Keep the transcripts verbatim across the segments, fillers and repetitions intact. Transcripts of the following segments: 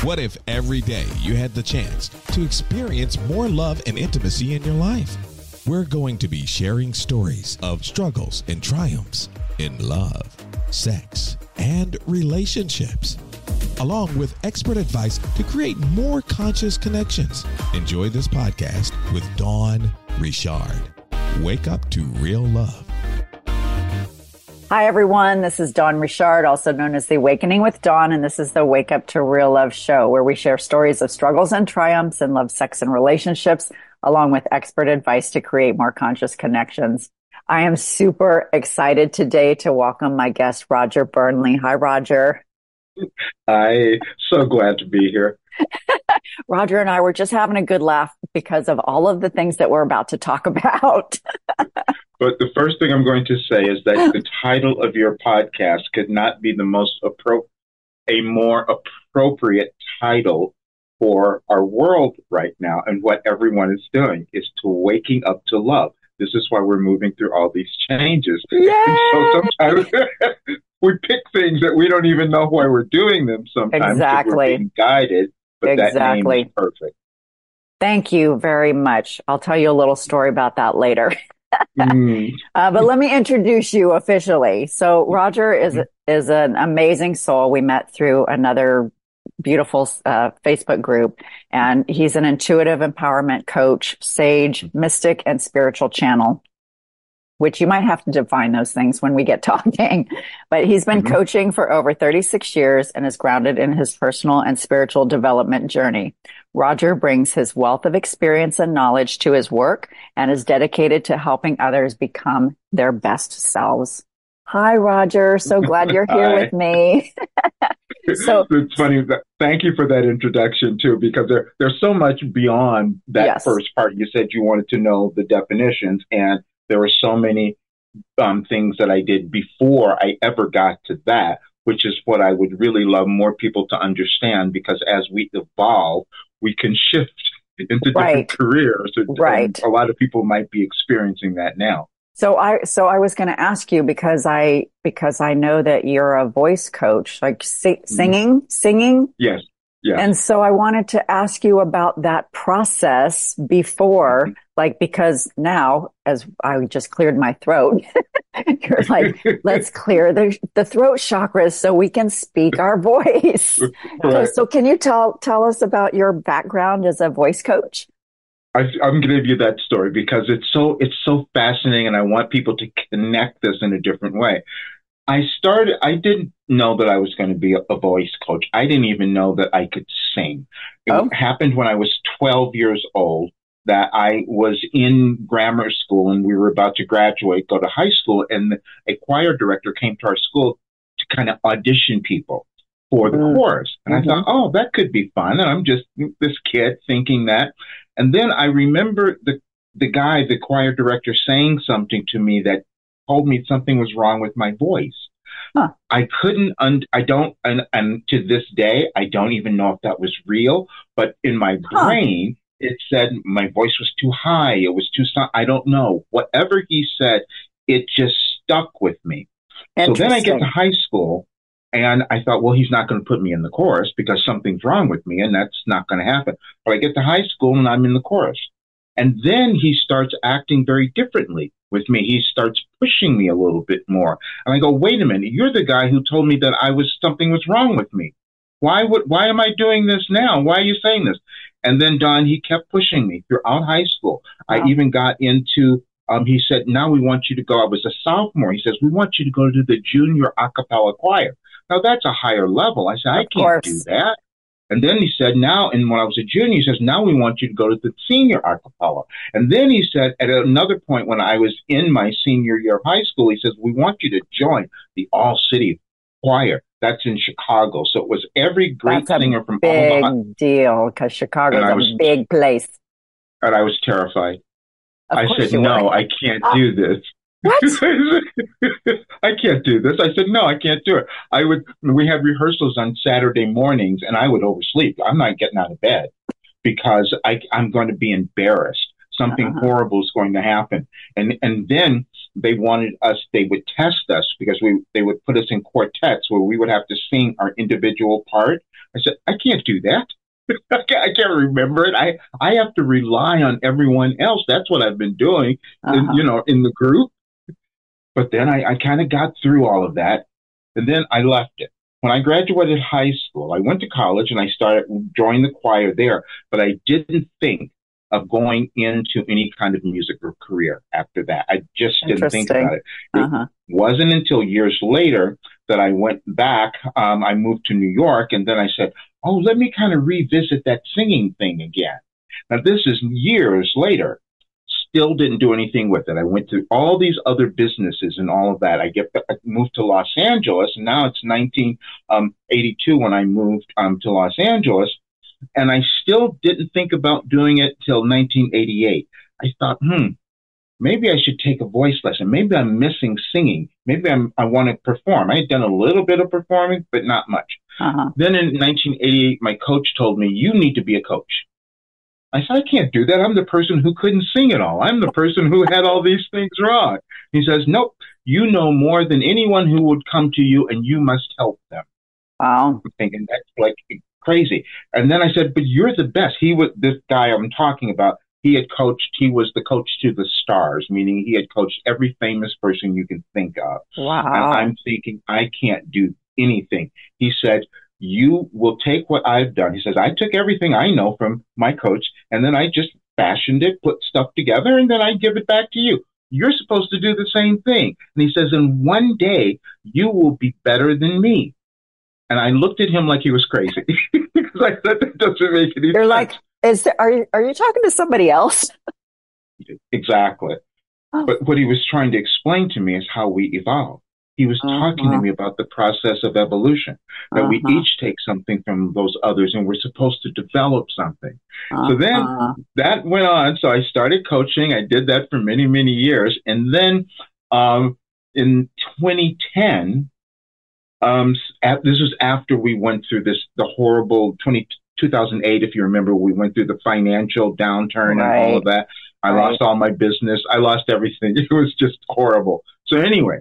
What if every day you had the chance to experience more love and intimacy in your life? We're going to be sharing stories of struggles and triumphs in love, sex, and relationships, along with expert advice to create more conscious connections. Enjoy this podcast with Dawn Richard. Wake up to real love. Hi, everyone. This is Dawn Richard, also known as The Awakening with Dawn, and this is the Wake Up to Real Love show, where we share stories of struggles and triumphs in love, sex, and relationships, along with expert advice to create more conscious connections. I am super excited today to welcome my guest, Roger Burnley. Hi, Roger. Hi. So glad to be here. Roger and I were just having a good laugh because of all of the things that we're about to talk about. But the first thing I'm going to say is that the title of your podcast could not be the most appro- a more appropriate title for our world right now. And what everyone is doing is to waking up to love. This is why we're moving through all these changes. Yay! And so sometimes we pick things that we don't even know why we're doing them sometimes. Exactly. We're being guided, but exactly. That name is perfect. Thank you very much. I'll tell you a little story about that later. mm. uh, but let me introduce you officially. So Roger is is an amazing soul. We met through another beautiful uh, Facebook group, and he's an intuitive empowerment coach, sage, mystic, and spiritual channel, which you might have to define those things when we get talking. But he's been mm-hmm. coaching for over thirty-six years and is grounded in his personal and spiritual development journey. Roger brings his wealth of experience and knowledge to his work and is dedicated to helping others become their best selves. Hi, Roger. So glad you're here with me. So it's funny. That, thank you for that introduction too, because there, there's so much beyond that yes. first part. You said you wanted to know the definitions, and there were so many um, things that I did before I ever got to that, which is what I would really love more people to understand, because as we evolve, we can shift into different right. careers. And, right. and a lot of people might be experiencing that now. So I, so I was going to ask you, because I, because I know that you're a voice coach, like si- singing, mm-hmm. singing. Yes. Yeah. And so I wanted to ask you about that process before, mm-hmm. like, because now, as I just cleared my throat, you're like, let's clear the the throat chakras so we can speak our voice. Right. So, so can you tell tell us about your background as a voice coach? I, I'm going to give you that story because it's so it's so fascinating, and I want people to connect this in a different way. I started, I didn't know that I was going to be a, a voice coach. I didn't even know that I could sing. It oh. happened when I was twelve years old, that I was in grammar school and we were about to graduate, go to high school, and a choir director came to our school to kind of audition people for the mm-hmm. chorus. And mm-hmm. I thought, oh, that could be fun. And I'm just this kid thinking that. And then I remember the, the guy, the choir director, saying something to me that told me something was wrong with my voice. Huh. I couldn't, un- I don't, and, and to this day, I don't even know if that was real, but in my huh. brain, it said my voice was too high. It was too, so- I don't know. Whatever he said, it just stuck with me. So then I get to high school and I thought, well, he's not going to put me in the chorus because something's wrong with me and that's not going to happen. But I get to high school and I'm in the chorus. And then he starts acting very differently with me. He starts pushing me a little bit more. And I go, wait a minute, you're the guy who told me that I was, something was wrong with me. Why would, why am I doing this now? Why are you saying this? And then Don, he kept pushing me throughout high school. Wow. I even got into, um, he said, now we want you to go. I was a sophomore. He says, we want you to go to the junior a cappella choir. Now that's a higher level. I said, I can't do that. And then he said, now, and when I was a junior, he says, now we want you to go to the senior a cappella. And then he said, at another point when I was in my senior year of high school, he says, we want you to join the all-city choir. That's in Chicago. So it was every great That's singer from big all the deal, because Chicago is a was, big place. And I was terrified. Of I said, no, were. I can't uh, do this. What? I can't do this. I said, no, I can't do it. I would, we had rehearsals on Saturday mornings and I would oversleep. I'm not getting out of bed because I, I'm going to be embarrassed. Something uh-huh. horrible is going to happen. And, and then they wanted us, they would test us because we they would put us in quartets where we would have to sing our individual part. I said, I can't do that. I, can't, I can't remember it. I, I have to rely on everyone else. That's what I've been doing, uh-huh. in, you know, in the group. But then I, I kind of got through all of that, and then I left it. When I graduated high school, I went to college and I started joining the choir there, but I didn't think of going into any kind of music or career after that. I just didn't think about it. Uh-huh. It wasn't until years later that I went back. Um, I moved to New York, and then I said, oh, let me kind of revisit that singing thing again. Now, this is years later. Still didn't do anything with it. I went through all these other businesses and all of that. I get I moved to Los Angeles, and now it's nineteen eighty-two when I moved um, to Los Angeles, and I still didn't think about doing it till nineteen eighty-eight. I thought, hmm, maybe I should take a voice lesson. Maybe I'm missing singing. Maybe I'm, I want to perform. I had done a little bit of performing, but not much. Uh-huh. Then in nineteen eighty-eight, my coach told me, you need to be a coach. I said, I can't do that. I'm the person who couldn't sing at all. I'm the person who had all these things wrong. He says, nope, you know more than anyone who would come to you, and you must help them. Wow. I'm thinking that's like crazy. And then I said, but you're the best. He was, this guy I'm talking about, he had coached, he was the coach to the stars, meaning he had coached every famous person you can think of. Wow. And I'm thinking, I can't do anything. He said, you will take what I've done. He says, I took everything I know from my coach, and then I just fashioned it, put stuff together, and then I give it back to you. You're supposed to do the same thing. And he says, and one day you will be better than me. And I looked at him like he was crazy because I said, that doesn't make any You're sense. like, is there, are you, are you talking to somebody else? Exactly. Oh. But what he was trying to explain to me is how we evolve. He was uh-huh. talking to me about the process of evolution, that uh-huh. we each take something from those others and we're supposed to develop something. Uh-huh. So then that went on. So I started coaching. I did that for many, many years. And then um, in twenty ten, um, at, this was after we went through this, the horrible twenty, two thousand eight, if you remember, we went through the financial downturn right. and all of that. I right. lost all my business. I lost everything. It was just horrible. So anyway,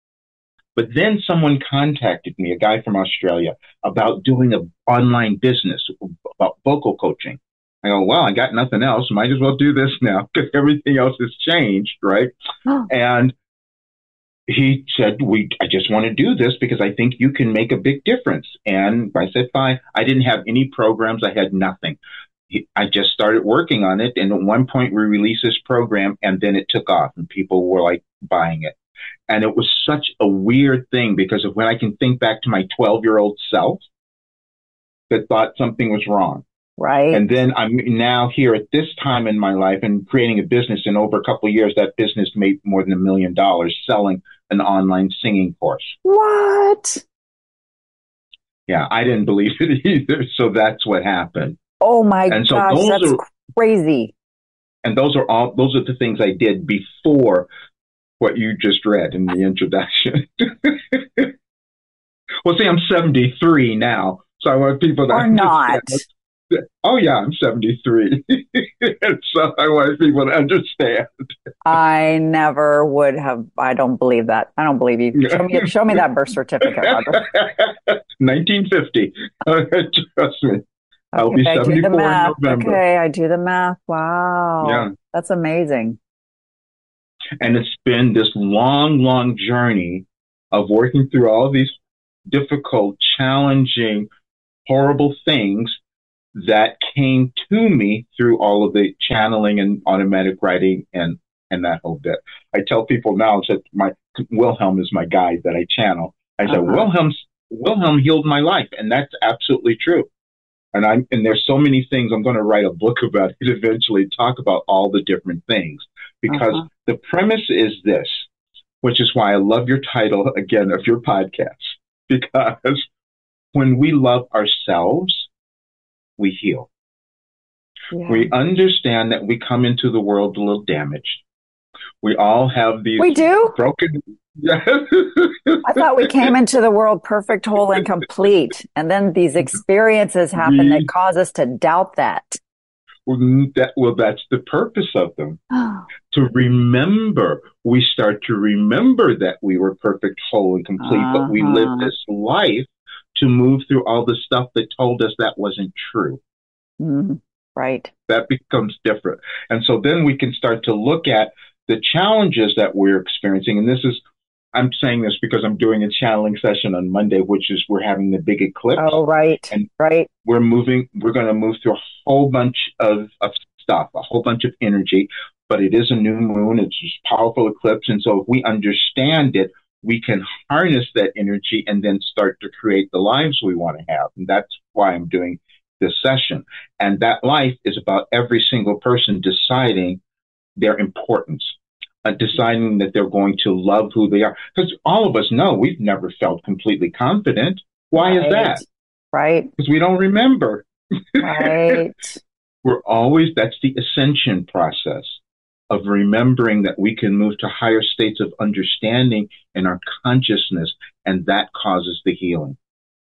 but then someone contacted me, a guy from Australia, about doing an online business about vocal coaching. I go, well, I got nothing else. Might as well do this now because everything else has changed, right? Oh. And he said, "We, I just want to do this because I think you can make a big difference." And I said, fine. I didn't have any programs. I had nothing. He, I just started working on it. And at one point we released this program and then it took off and people were like buying it. And it was such a weird thing because of when I can think back to my twelve-year-old self that thought something was wrong. Right. And then I'm now here at this time in my life and creating a business. And over a couple of years, that business made more than a million dollars selling an online singing course. What? Yeah, I didn't believe it either. So that's what happened. Oh my and so gosh, those that's are, crazy. And those are all, those are the things I did before what you just read in the introduction. Well, see, I'm seventy-three now, so I want people to or not. Oh yeah, I'm seventy-three, so I want people to understand. I never would have. I don't believe that. I don't believe you. Show me, show me that birth certificate, Roger. nineteen fifty. Trust me. Okay, I'll be seventy-four in November. Okay, I do the math. Wow. Yeah. That's amazing. And it's been this long, long journey of working through all of these difficult, challenging, horrible things that came to me through all of the channeling and automatic writing and, and that whole bit. I tell people now that my Wilhelm is my guide that I channel. I said, uh-huh. Wilhelm's, Wilhelm healed my life. And that's absolutely true. And I'm, and there's so many things. I'm going to write a book about it eventually, talk about all the different things, because uh-huh. the premise is this, which is why I love your title again of your podcast, because when we love ourselves, we heal. Yeah. We understand that we come into the world a little damaged. We all have these we do? broken. I thought we came into the world perfect, whole, and complete. And then these experiences happen we, that cause us to doubt that. Well, that, well, that's the purpose of them. To remember, we start to remember that we were perfect, whole, and complete, uh-huh. but we lived this life to move through all the stuff that told us that wasn't true. Mm, right. That becomes different. And so then we can start to look at the challenges that we're experiencing. And this is, I'm saying this because I'm doing a channeling session on Monday, which is we're having the big eclipse. Oh, right. And right. We're moving, we're going to move through a whole bunch of, of stuff, a whole bunch of energy, but it is a new moon. It's a powerful eclipse. And so if we understand it, we can harness that energy and then start to create the lives we want to have. And that's why I'm doing this session. And that life is about every single person deciding their importance, uh, deciding that they're going to love who they are. Because all of us know we've never felt completely confident. Why right. is that? Right. Because we don't remember. Right. We're always, that's the ascension process of remembering that we can move to higher states of understanding in our consciousness, and that causes the healing.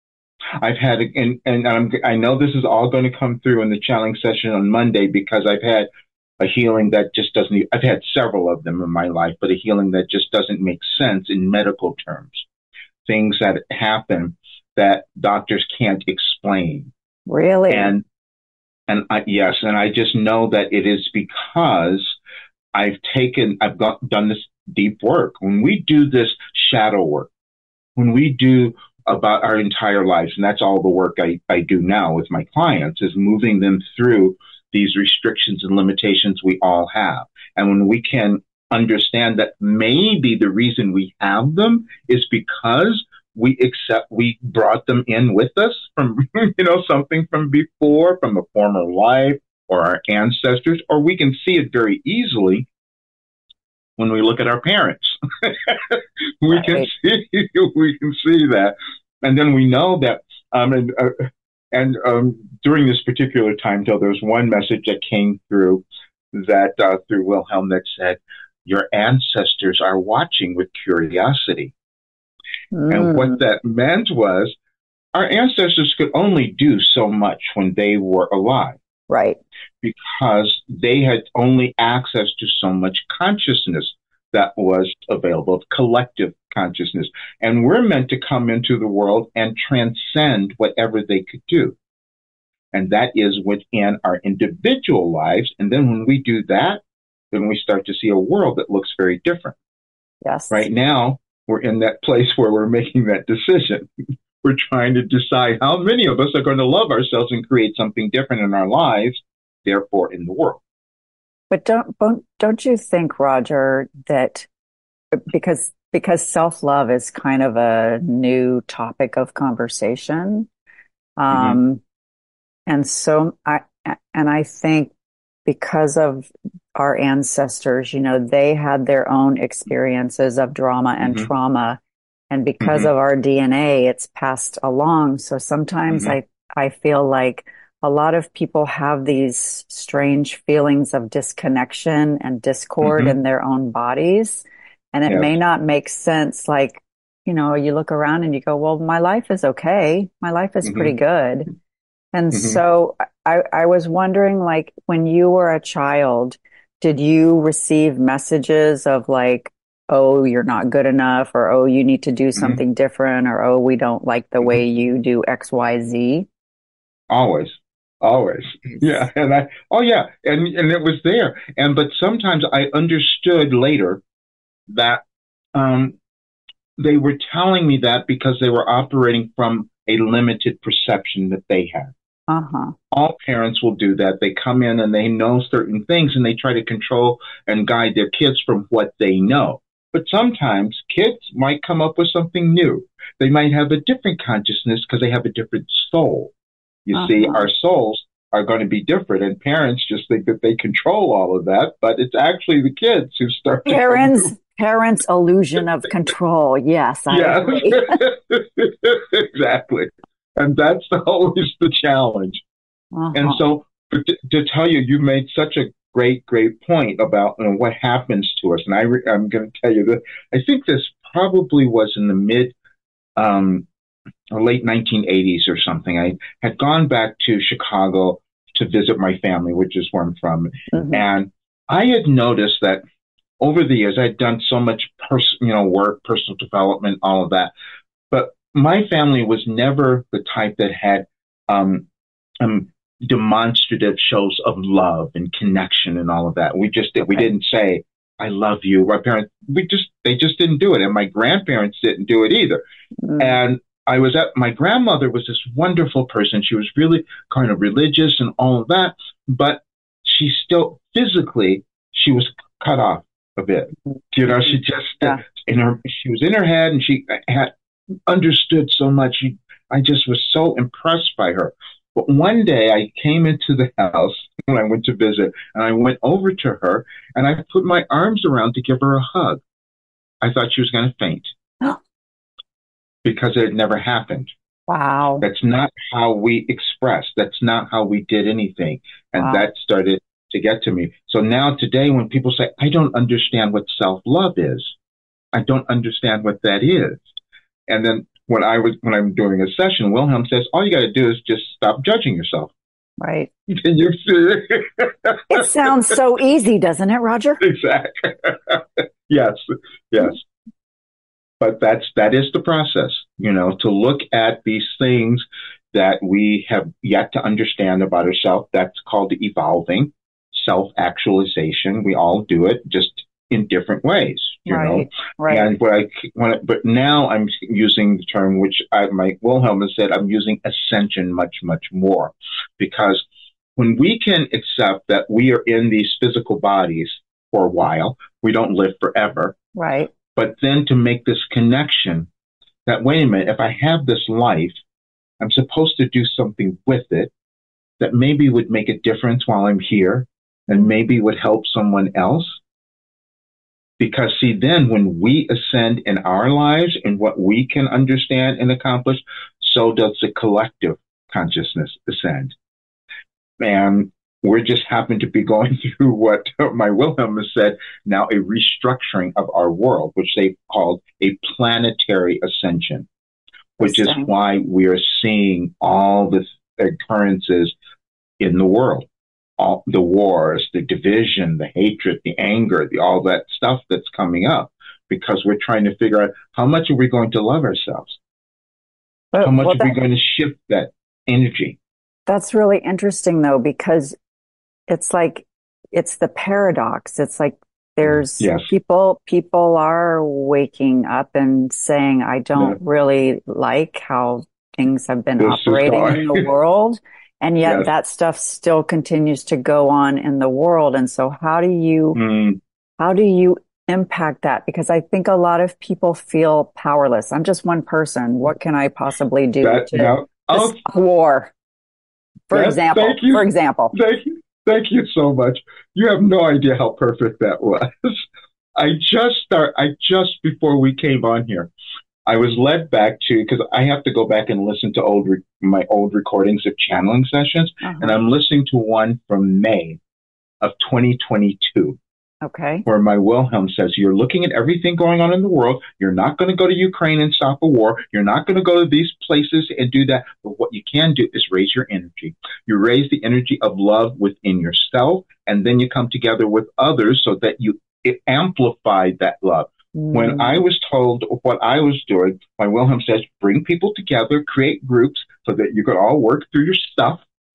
I've had, and, and I'm, I know this is all going to come through in the channeling session on Monday, because I've had a healing that just doesn't, I've had several of them in my life, but a healing that just doesn't make sense in medical terms. Things that happen that doctors can't explain. Really? And, and I, yes, and I just know that it is because I've taken, I've got, done this deep work. When we do this shadow work, when we do about our entire lives, and that's all the work I, I do now with my clients, is moving them through these restrictions and limitations we all have. And when we can understand that maybe the reason we have them is because we accept, we brought them in with us from, you know, something from before, from a former life or our ancestors, or we can see it very easily when we look at our parents. we right. can see, we can see that. And then we know that, um, and, uh, and um, during this particular time, till there's one message that came through that, uh, through Wilhelm, that said, your ancestors are watching with curiosity. Mm. And what that meant was our ancestors could only do so much when they were alive. Right. Because they had only access to so much consciousness that was available, collective consciousness. And we're meant to come into the world and transcend whatever they could do. And that is within our individual lives. And then when we do that, then we start to see a world that looks very different. Yes. Right now, we're in that place where we're making that decision. We're trying to decide how many of us are going to love ourselves and create something different in our lives, therefore in the world. But don't don't, don't you think, Roger, that because because self-love is kind of a new topic of conversation, um, mm-hmm. and so I and I think because of our ancestors, you know, they had their own experiences of drama and mm-hmm. trauma. And because mm-hmm. of our D N A, it's passed along. So sometimes mm-hmm. I, I feel like a lot of people have these strange feelings of disconnection and discord mm-hmm. in their own bodies. And it yeah. may not make sense. Like, you know, you look around and you go, well, my life is okay. My life is mm-hmm. pretty good. And mm-hmm. so I, I was wondering, like, when you were a child, did you receive messages of like, oh, you're not good enough, or, oh, you need to do something mm-hmm. different, or, oh, we don't like the mm-hmm. way you do X, Y, Z? Always, always. Yeah. And I, oh yeah. And, and it was there. And, but sometimes I understood later that, um, they were telling me that because they were operating from a limited perception that they had. Uh-huh. All parents will do that. They come in and they know certain things and they try to control and guide their kids from what they know. But sometimes kids might come up with something new. They might have a different consciousness because they have a different soul. You uh-huh. see, our souls are going to be different, and parents just think that they control all of that, but it's actually the kids who start parents to parents illusion of control. Yes, I yeah. agree. Exactly. And that's always the challenge. Uh-huh. And so to, to tell you, you made such a great, great point about, you know, what happens to us. And I re- I'm going to tell you that I think this probably was in the mid um, or late nineteen eighties or something. I had gone back to Chicago to to visit my family, which is where I'm from. Mm-hmm. And I had noticed that over the years, I'd done so much pers- you know, work, personal development, all of that. But my family was never the type that had um, um, demonstrative shows of love and connection and all of that. We just did. We didn't say, I love you. My parents, we just, they just didn't do it. And my grandparents didn't do it either. Mm. And I was at, my grandmother was this wonderful person. She was really kind of religious and all of that, but she still physically, she was cut off a bit. You know, she just, yeah. in her, she was in her head and she had understood so much. She, I just was so impressed by her. But one day I came into the house when I went to visit, and I went over to her and I put my arms around to give her a hug. I thought she was going to faint because it had never happened. Wow. That's not how we expressed. That's not how we did anything. And Wow. that started to get to me. So now today when people say, I don't understand what self-love is, I don't understand what that is. And then when I was, when I'm doing a session, Wilhelm says, all you got to do is just stop judging yourself. Right. Can you see? It sounds so easy, doesn't it, Roger? Exactly. Yes. Yes. But that's, that is the process, you know, to look at these things that we have yet to understand about ourselves. That's called evolving, self-actualization. We all do it, just in different ways, you right, know. right. And what I, when I, but now I'm using the term, which I, my Wilhelm has said, I'm using ascension much, much more, because when we can accept that we are in these physical bodies for a while, we don't live forever. Right. But then to make this connection that, wait a minute, if I have this life, I'm supposed to do something with it that maybe would make a difference while I'm here and maybe would help someone else. Because see, then when we ascend in our lives and what we can understand and accomplish, so does the collective consciousness ascend. And we just happen to be going through what my Wilhelm has said, now a restructuring of our world, which they called a planetary ascension, which is why we are seeing all the occurrences in the world. All the wars, the division, the hatred, the anger, the, all that stuff that's coming up, because we're trying to figure out how much are we going to love ourselves? But, how much well, are that, we going to shift that energy? That's really interesting, though, because it's like, it's the paradox. It's like there's yes. people, people are waking up and saying, I don't yeah. really like how things have been this operating in the world. And yet yes. that stuff still continues to go on in the world. And so how do you, mm. how do you impact that? Because I think a lot of people feel powerless. I'm just one person. What can I possibly do that, to now, this war? For that, example, thank you. for example. Thank you. Thank you so much. You have no idea how perfect that was. I just start, I just before we came on here, I was led back to, because I have to go back and listen to old re- my old recordings of channeling sessions, uh-huh. and I'm listening to one from May of twenty twenty-two. Okay. Where my Wilhelm says, you're looking at everything going on in the world. You're not going to go to Ukraine and stop a war. You're not going to go to these places and do that. But what you can do is raise your energy. You raise the energy of love within yourself, and then you come together with others so that you it amplified that love. Mm. When I was told what I was doing, my Wilhelm says, bring people together, create groups so that you could all work through your stuff,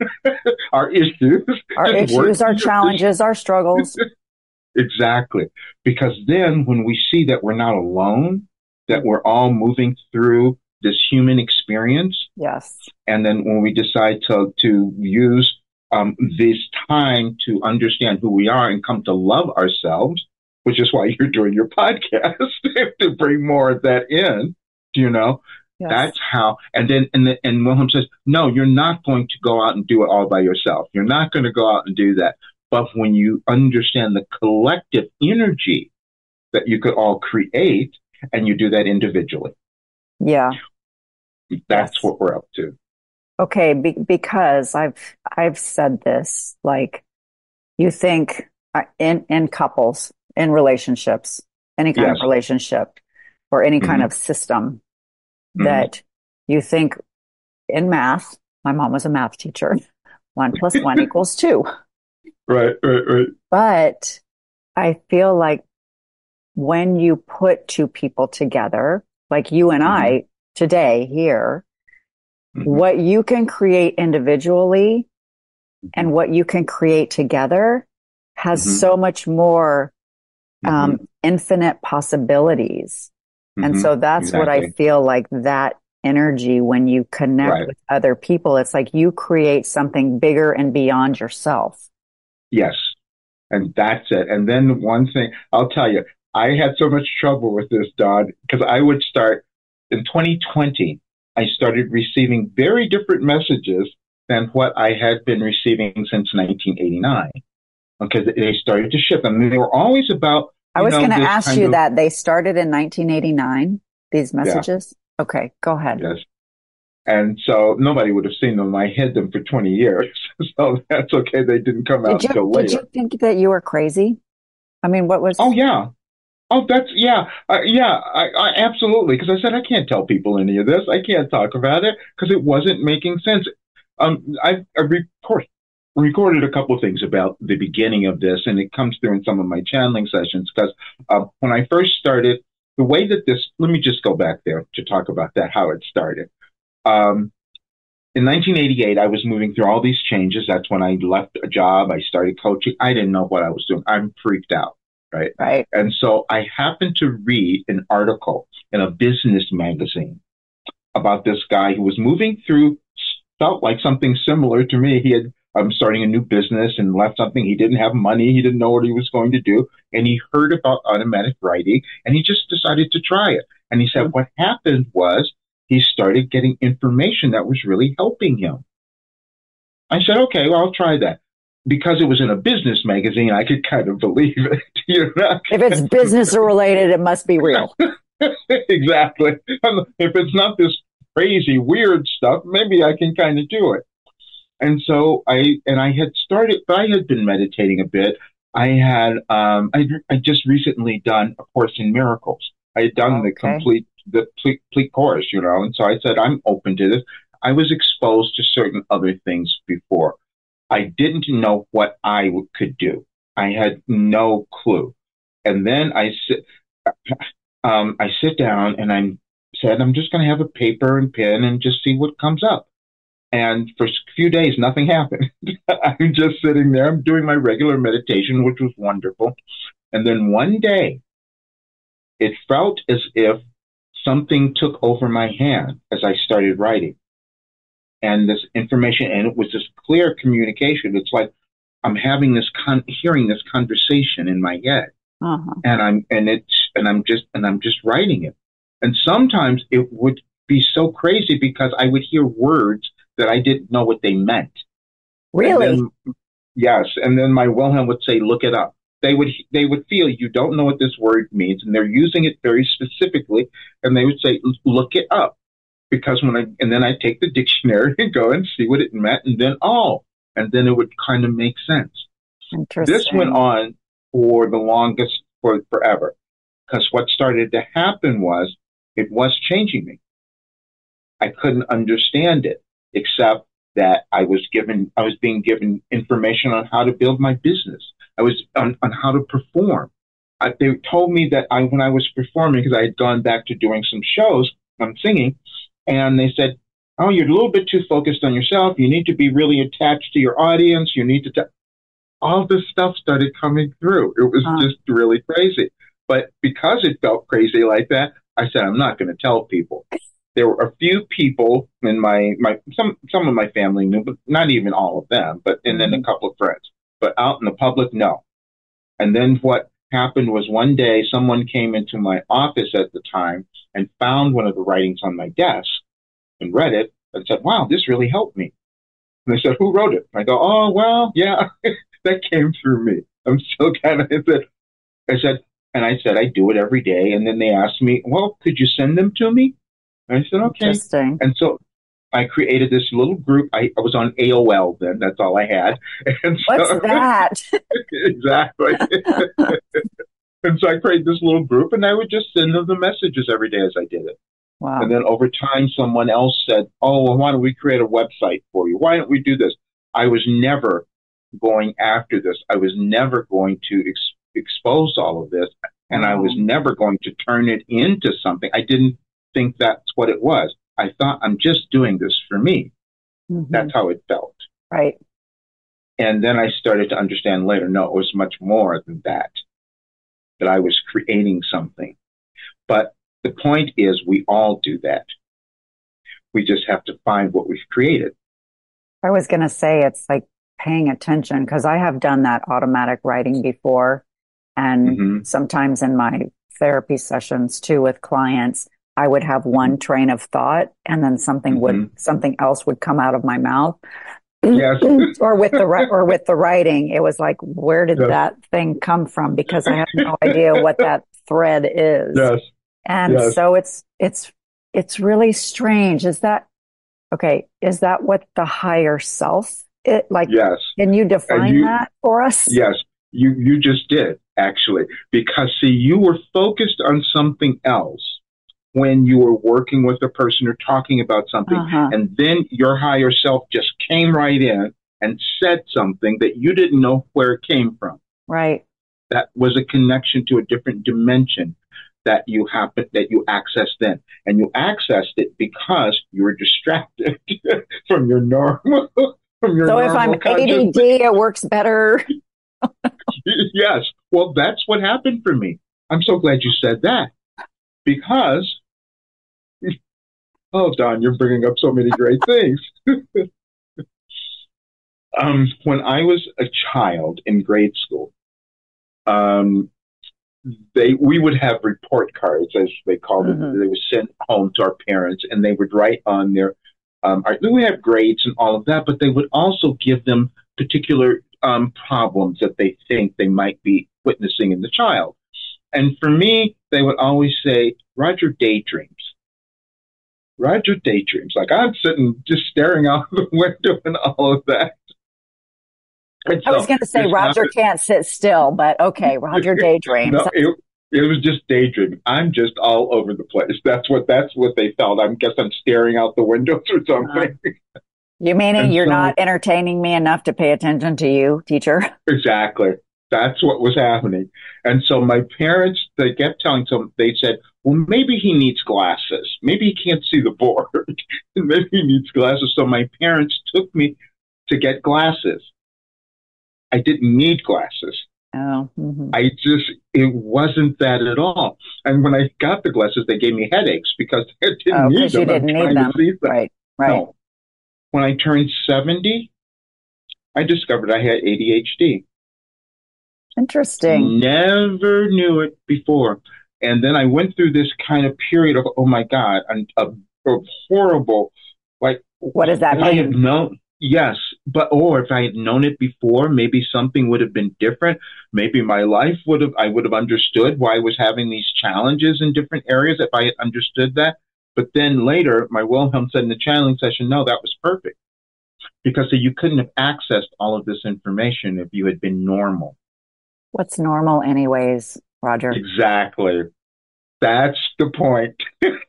our issues. Our issues, our challenges, our struggles. Exactly. Because then when we see that we're not alone, that we're all moving through this human experience. Yes. And then when we decide to, to use um, this time to understand who we are and come to love ourselves, which is why you're doing your podcast, to bring more of that in, you know, yes. That's how. And then, and, the, and Wilhelm says, no, you're not going to go out and do it all by yourself. You're not going to go out and do that. But when you understand the collective energy that you could all create, and you do that individually. Yeah. That's yes. what we're up to. Okay. Be- because I've, I've said this, like, you think uh, in, in couples, in relationships, any kind yes. of relationship or any mm-hmm. kind of system mm-hmm. that you think in math, my mom was a math teacher. One plus one equals two. Right, right, right. But I feel like when you put two people together, like you and mm-hmm. I today here, mm-hmm. what you can create individually mm-hmm. and what you can create together has mm-hmm. so much more um, mm-hmm. infinite possibilities. Mm-hmm. And so that's exactly. what I feel like that energy, when you connect right. with other people, it's like you create something bigger and beyond yourself. Yes. And that's it. And then one thing, I'll tell you, I had so much trouble with this, Dawn, because I would start in twenty twenty, I started receiving very different messages than what I had been receiving since nineteen eighty-nine. Because they started to shift. I mean, they were always about, I was going to ask you of, that. They started in nineteen eighty-nine, these messages? Yeah. Okay, go ahead. Yes. And so nobody would have seen them. I hid them for twenty years. So that's okay. They didn't come out did you, until later. Did you think that you were crazy? I mean, what was... Oh, yeah. Oh, that's, yeah. Uh, yeah, I, I absolutely. Because I said, I can't tell people any of this. I can't talk about it because it wasn't making sense. Um, I, I report, recorded a couple of things about the beginning of this, and it comes through in some of my channeling sessions. Because uh, when I first started, the way that this, let me just go back there to talk about that, how it started. Um, in nineteen eighty-eight, I was moving through all these changes. That's when I left a job. I started coaching. I didn't know what I was doing. I'm freaked out. Right. Right. And so I happened to read an article in a business magazine about this guy who was moving through, felt like something similar to me. He had, um, starting a new business and left something. He didn't have money. He didn't know what he was going to do. And he heard about automatic writing and he just decided to try it. And he said, mm-hmm. what happened was he started getting information that was really helping him. I said, okay, well, I'll try that. Because it was in a business magazine, I could kind of believe it. You know? If it's business related, it must be real. Exactly. If it's not this crazy, weird stuff, maybe I can kind of do it. And so I, and I had started, but I had been meditating a bit. I had, um, I, I just recently done A Course in Miracles. I had done okay. the complete, the complete course, you know, and so I said, I'm open to this. I was exposed to certain other things before. I didn't know what I could do. I had no clue. And then I sit, um, I sit down and I said, I'm just going to have a paper and pen and just see what comes up. And for a few days, nothing happened. I'm just sitting there. I'm doing my regular meditation, which was wonderful. And then one day, it felt as if something took over my hand as I started writing. And this information, and it was this clear communication. It's like I'm having this, con- hearing this conversation in my head, uh-huh. and I'm, and it's, and I'm just, and I'm just writing it. And sometimes it would be so crazy because I would hear words that I didn't know what they meant. Really? And then, yes. And then my Wilhelm would say, "Look it up." They would, they would feel you don't know what this word means, and they're using it very specifically, and they would say, "Look it up." Because when I, and then I take the dictionary and go and see what it meant, and then, oh, and then it would kind of make sense. Interesting. This went on for the longest, for forever. Because what started to happen was, it was changing me. I couldn't understand it, except that I was given, I was being given information on how to build my business. I was on, on how to perform. I, they told me that I, when I was performing, because I had gone back to doing some shows, I'm singing, and they said, oh, you're a little bit too focused on yourself. You need to be really attached to your audience. You need to, ta-. all this stuff started coming through. It was huh. just really crazy. But because it felt crazy like that, I said, I'm not going to tell people. There were a few people in my, my, some, some of my family knew, but not even all of them, but, and then a couple of friends, but out in the public, no. And then what happened was one day someone came into my office at the time and found one of the writings on my desk and read it and said, wow, this really helped me. And they said, who wrote it? I go, oh, well, yeah, that came through me. I'm still kind of, I said, I said, and I said, I do it every day. And then they asked me, well, could you send them to me? And I said, okay. Interesting. And so I created this little group. I, I was on A O L then. That's all I had. And so, what's that? Exactly. And so I created this little group, and I would just send them the messages every day as I did it. Wow. And then over time, someone else said, oh, well, why don't we create a website for you? Why don't we do this? I was never going after this. I was never going to ex- expose all of this. And wow. I was never going to turn it into something. I didn't think that's what it was. I thought, I'm just doing this for me. Mm-hmm. That's how it felt. Right. And then I started to understand later, no, it was much more than that, that I was creating something. But the point is, we all do that. We just have to find what we've created. I was going to say, it's like paying attention, because I have done that automatic writing before. And mm-hmm. sometimes in my therapy sessions too with clients, I would have one train of thought and then something mm-hmm. would, something else would come out of my mouth. Yes. or with the or with the writing, it was like, where did yes. that thing come from? Because I have no idea what that thread is. Yes. And yes. so it's it's it's really strange. Is that okay? Is that what the higher self? It like yes. Can you define you, that for us? Yes, you you just did actually, because see, you were focused on something else when you were working with a person or talking about something, uh-huh. and then your higher self just came right in and said something that you didn't know where it came from. Right. That was a connection to a different dimension that you happened, that you accessed then. And you accessed it because you were distracted from your normal, from your So if I'm A D D, it works better. Yes. Well, that's what happened for me. I'm so glad you said that, because oh, Dawn, you're bringing up so many great things. um, when I was a child in grade school, um, they we would have report cards, as they called mm-hmm. them. They were sent home to our parents, and they would write on their. Um, our, we would have grades and all of that, but they would also give them particular um, problems that they think they might be witnessing in the child. And for me, they would always say, Roger daydreams. Roger daydreams. Like, I'm sitting just staring out the window and all of that. And I so, was going to say Roger not, can't sit still, but okay, Roger daydreams. No, it, it was just daydreaming. I'm just all over the place. That's what that's what they felt. I guess I'm staring out the windows or something. Uh, you meaning and you're so, not entertaining me enough to pay attention to you, teacher? Exactly. That's what was happening. And so my parents, they kept telling them, they said, well, maybe he needs glasses. Maybe he can't see the board. Maybe he needs glasses. So my parents took me to get glasses. I didn't need glasses. Oh, mm-hmm. I just, it wasn't that at all. And when I got the glasses, they gave me headaches because I didn't oh, need them. You didn't I'm need them. To see them. Right, right. No. When I turned seventy, I discovered I had A D H D. Interesting. Never knew it before. And then I went through this kind of period of, oh my God, a, a horrible, like. What does that mean? I had known, yes, but, or if I had known it before, maybe something would have been different. Maybe my life would have, I would have understood why I was having these challenges in different areas if I had understood that. But then later, my Wilhelm said in the channeling session, no, that was perfect. Because so you couldn't have accessed all of this information if you had been normal. What's normal anyways, Roger? Exactly. That's the point.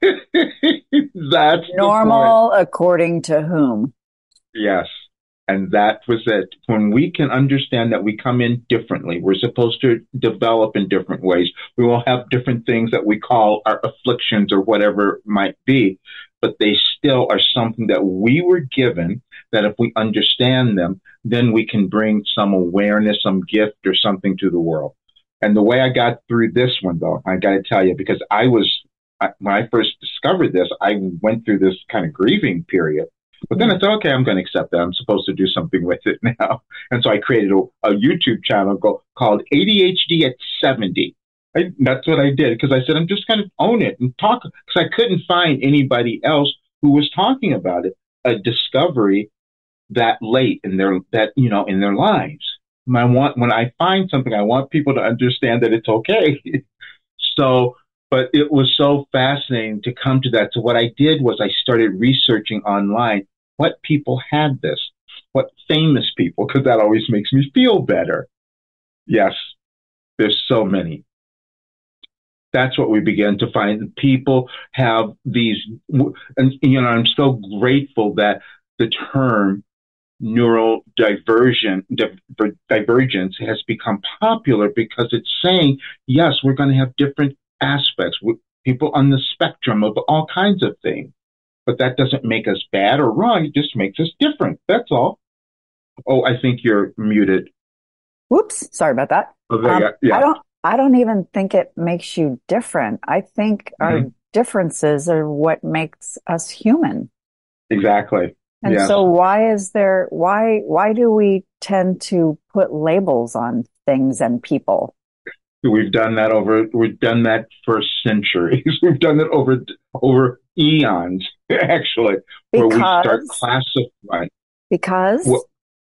That's normal the point. According to whom? Yes. And that was it. When we can understand that we come in differently, we're supposed to develop in different ways. We will have different things that we call our afflictions or whatever it might be, but they still are something that we were given, that if we understand them, then we can bring some awareness, some gift or something to the world. And the way I got through this one, though, I got to tell you, because I was, I, when I first discovered this, I went through this kind of grieving period. But then I thought, okay, I'm going to accept that. I'm supposed to do something with it now. And so I created a, a YouTube channel go, called A D H D at seventy. I, that's what I did, because I said, I'm just going to own it and talk, because I couldn't find anybody else who was talking about it, a discovery that late in their, that, you know, in their lives. I want, when I find something, I want people to understand that it's okay. So, but it was so fascinating to come to that. So what I did was I started researching online what people had this, what famous people, because that always makes me feel better. Yes, there's so many. That's what we began to find. People have these, and you know, I'm so grateful that the term neural diversion, diver, divergence has become popular because it's saying, yes, we're going to have different aspects, with people on the spectrum of all kinds of things. But that doesn't make us bad or wrong. It just makes us different. That's all. Oh, I think you're muted. Whoops. Sorry about that. Okay, um, yeah, yeah. I don't, I don't even think it makes you different. I think mm-hmm. our differences are what makes us human. Exactly. And yes. so why is there, why, why do we tend to put labels on things and people? We've done that over, we've done that for centuries. We've done it over, over eons, actually, because, where we start classifying. Because? Well,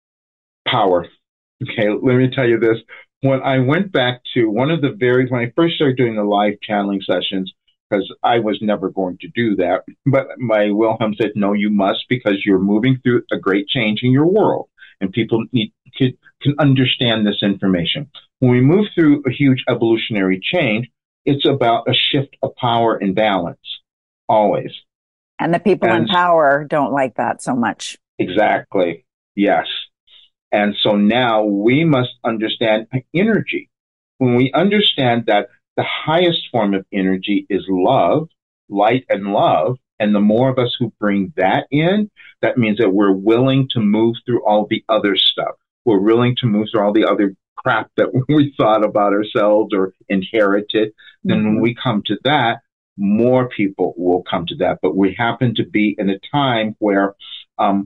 power. Okay, let me tell you this. When I went back to one of the very, when I first started doing the live channeling sessions, because I was never going to do that, but my Wilhelm said, no, you must, because you're moving through a great change in your world, and people need to, can understand this information. When we move through a huge evolutionary change, it's about a shift of power and balance, always. And the people and, in power don't like that so much. Exactly. Yes. And so now we must understand energy. When we understand that the highest form of energy is love, light and love, and the more of us who bring that in, that means that we're willing to move through all the other stuff. We're willing to move through all the other crap that we thought about ourselves or inherited. Mm-hmm. Then when we come to that, more people will come to that. But we happen to be in a time where um,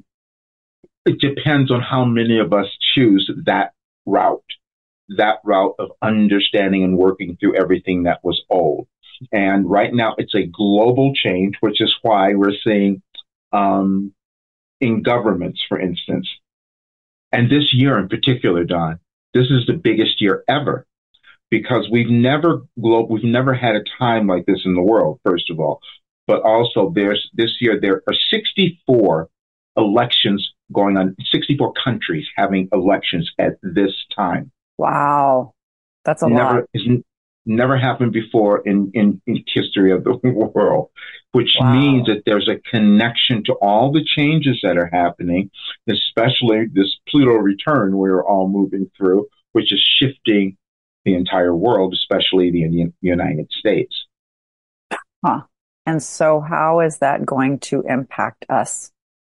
it depends on how many of us choose that route, that route of understanding and working through everything that was old. And right now it's a global change, which is why we're seeing um, in governments, for instance. And this year in particular, Don, this is the biggest year ever, because we've never we've never had a time like this in the world, first of all. But also there's this year there are sixty-four elections going on, sixty-four countries having elections at this time. Wow. That's a never, lot. It's never happened before in, in, in history of the world, which wow. means that there's a connection to all the changes that are happening, especially this Pluto return we're all moving through, which is shifting the entire world, especially the United States. Huh. And so how is that going to impact us?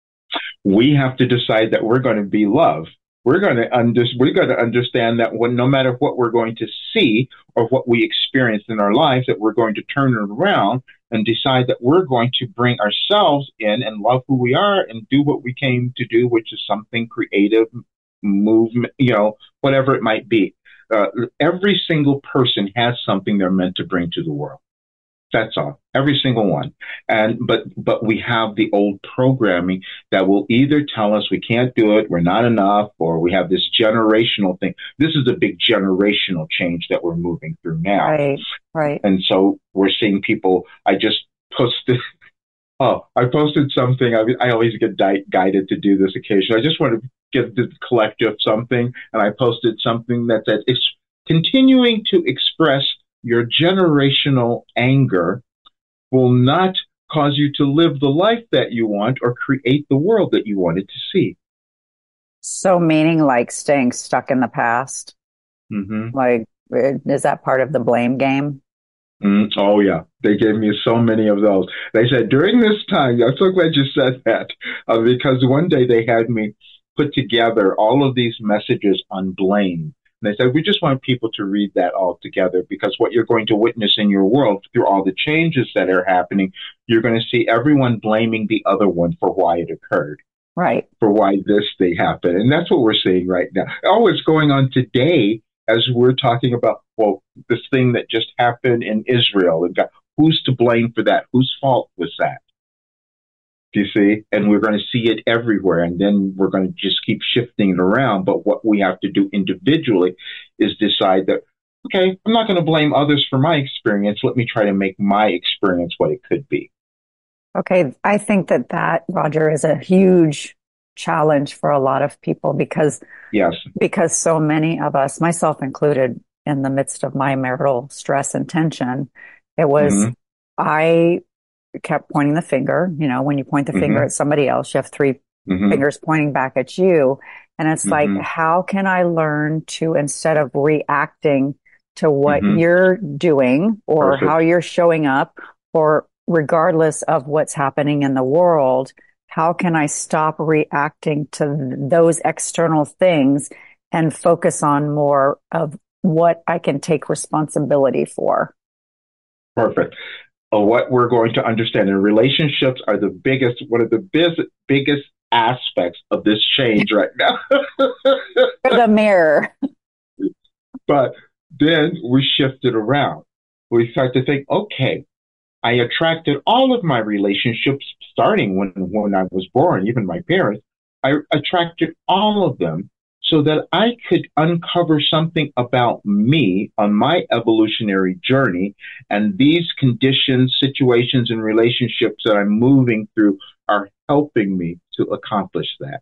We have to decide that we're going to be love. We're going to under, we're going to understand that when, no matter what we're going to see or what we experience in our lives, that we're going to turn it around and decide that we're going to bring ourselves in and love who we are and do what we came to do, which is something creative, movement, you know, whatever it might be. Uh, every single person has something they're meant to bring to the world. That's all. Every single one. And but but we have the old programming that will either tell us we can't do it, we're not enough, or we have this generational thing. This is a big generational change that we're moving through now. Right, right. And so we're seeing people, I just posted, oh, I posted something. I, I always get di- guided to do this occasionally. I just want to give the collective something, and I posted something that said, it's continuing to express your generational anger will not cause you to live the life that you want or create the world that you wanted to see. So meaning like staying stuck in the past? Mm-hmm. Like, is that part of the blame game? Mm, oh, yeah. They gave me so many of those. They said, during this time, I'm so glad you said that, uh, because one day they had me put together all of these messages on blame. And they said, we just want people to read that all together, because what you're going to witness in your world through all the changes that are happening, you're going to see everyone blaming the other one for why it occurred. Right. For why this thing happened. And that's what we're seeing right now. Oh, it's going on today as we're talking about, well, this thing that just happened in Israel. And God, who's to blame for that? Whose fault was that? You see, and we're going to see it everywhere, and then we're going to just keep shifting it around. But what we have to do individually is decide that, okay, I'm not going to blame others for my experience. Let me try to make my experience what it could be. Okay, I think that that, Roger, is a huge challenge for a lot of people, because yes, because so many of us, myself included, in the midst of my marital stress and tension, it was mm-hmm. I. kept pointing the finger. You know, when you point the mm-hmm. finger at somebody else, you have three Mm-hmm. fingers pointing back at you. And it's Mm-hmm. like, how can I learn to, instead of reacting to what Mm-hmm. you're doing or Perfect. how you're showing up, or regardless of what's happening in the world, how can I stop reacting to those external things and focus on more of what I can take responsibility for? Perfect. Uh, what we're going to understand in relationships are the biggest, one of the biz- biggest aspects of this change right now. The mirror. But then we shift it around. We start to think, okay, I attracted all of my relationships starting when, when I was born, even my parents, I attracted all of them so that I could uncover something about me on my evolutionary journey. And these conditions, situations, and relationships that I'm moving through are helping me to accomplish that.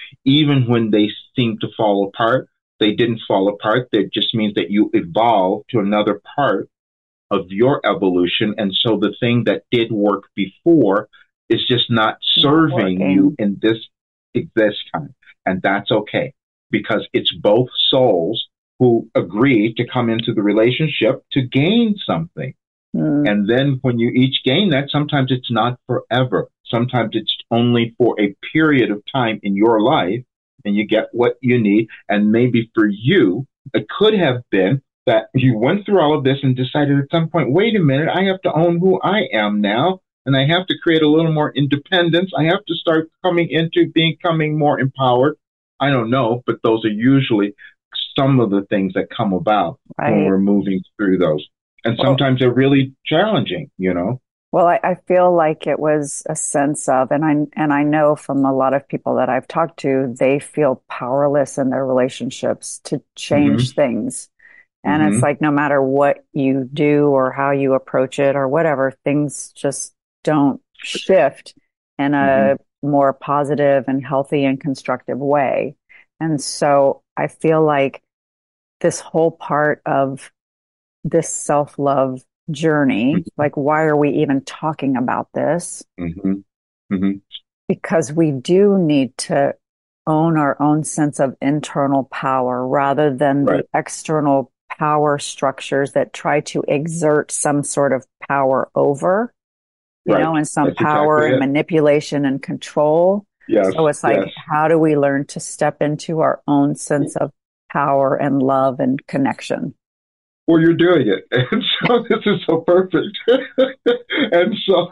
Even when they seem to fall apart, they didn't fall apart. That just means that you evolved to another part of your evolution. And so the thing that did work before is just not serving Not you in this, this time. And that's okay, because it's both souls who agree to come into the relationship to gain something. Mm. And then when you each gain that, sometimes it's not forever. Sometimes it's only for a period of time in your life, and you get what you need. And maybe for you, it could have been that you went through all of this and decided at some point, wait a minute, I have to own who I am now, and I have to create a little more independence. I have to start coming into becoming more empowered. I don't know, but those are usually some of the things that come about Right. when we're moving through those. And sometimes well, they're really challenging, you know? Well, I, I feel like it was a sense of, and I, and I know from a lot of people that I've talked to, they feel powerless in their relationships to change mm-hmm. things. And mm-hmm. it's like, no matter what you do or how you approach it or whatever, things just don't shift in a mm-hmm. more positive and healthy and constructive way. And so I feel like this whole part of this self-love journey, mm-hmm. like, why are we even talking about this? Mm-hmm. Mm-hmm. Because we do need to own our own sense of internal power rather than right. the external power structures that try to exert some sort of power over, you right. know, and some That's power exactly and it. manipulation and control. Yes. So it's like, yes. how do we learn to step into our own sense of power and love and connection? Well, you're doing it. And so this is so perfect. and so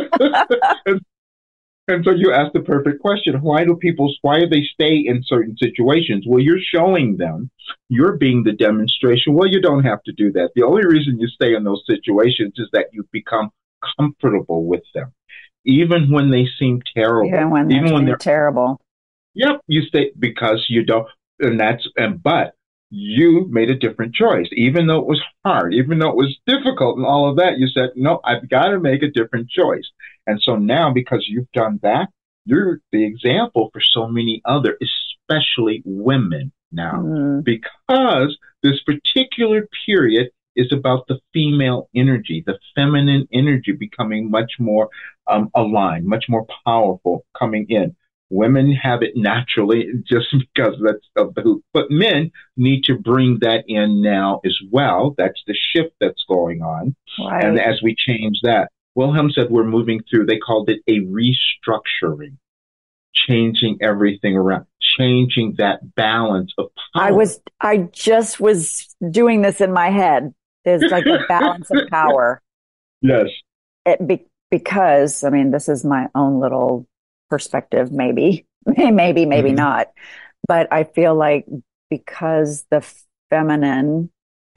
and, and so you asked the perfect question. Why do people, why do they stay in certain situations? Well, you're showing them, you're being the demonstration. Well, you don't have to do that. The only reason you stay in those situations is that you become comfortable with them. Even when they seem terrible. Even when, even when they're terrible. Yep. You stay because you don't, and that's, and, but you made a different choice. Even though it was hard, even though it was difficult and all of that, you said, no, I've got to make a different choice. And so now, because you've done that, you're the example for so many other, especially women now, mm. because this particular period is about the female energy, the feminine energy becoming much more um, aligned, much more powerful coming in. Women have it naturally just because that's of the hoop. But men need to bring that in now as well. That's the shift that's going on. Right. And as we change that, Wilhelm said we're moving through, they called it a restructuring, changing everything around, changing that balance of power. I was, I just was doing this in my head. There's like a balance of power. Yes. It be, because, I mean, this is my own little perspective, maybe, maybe, maybe mm-hmm. not. But I feel like because the feminine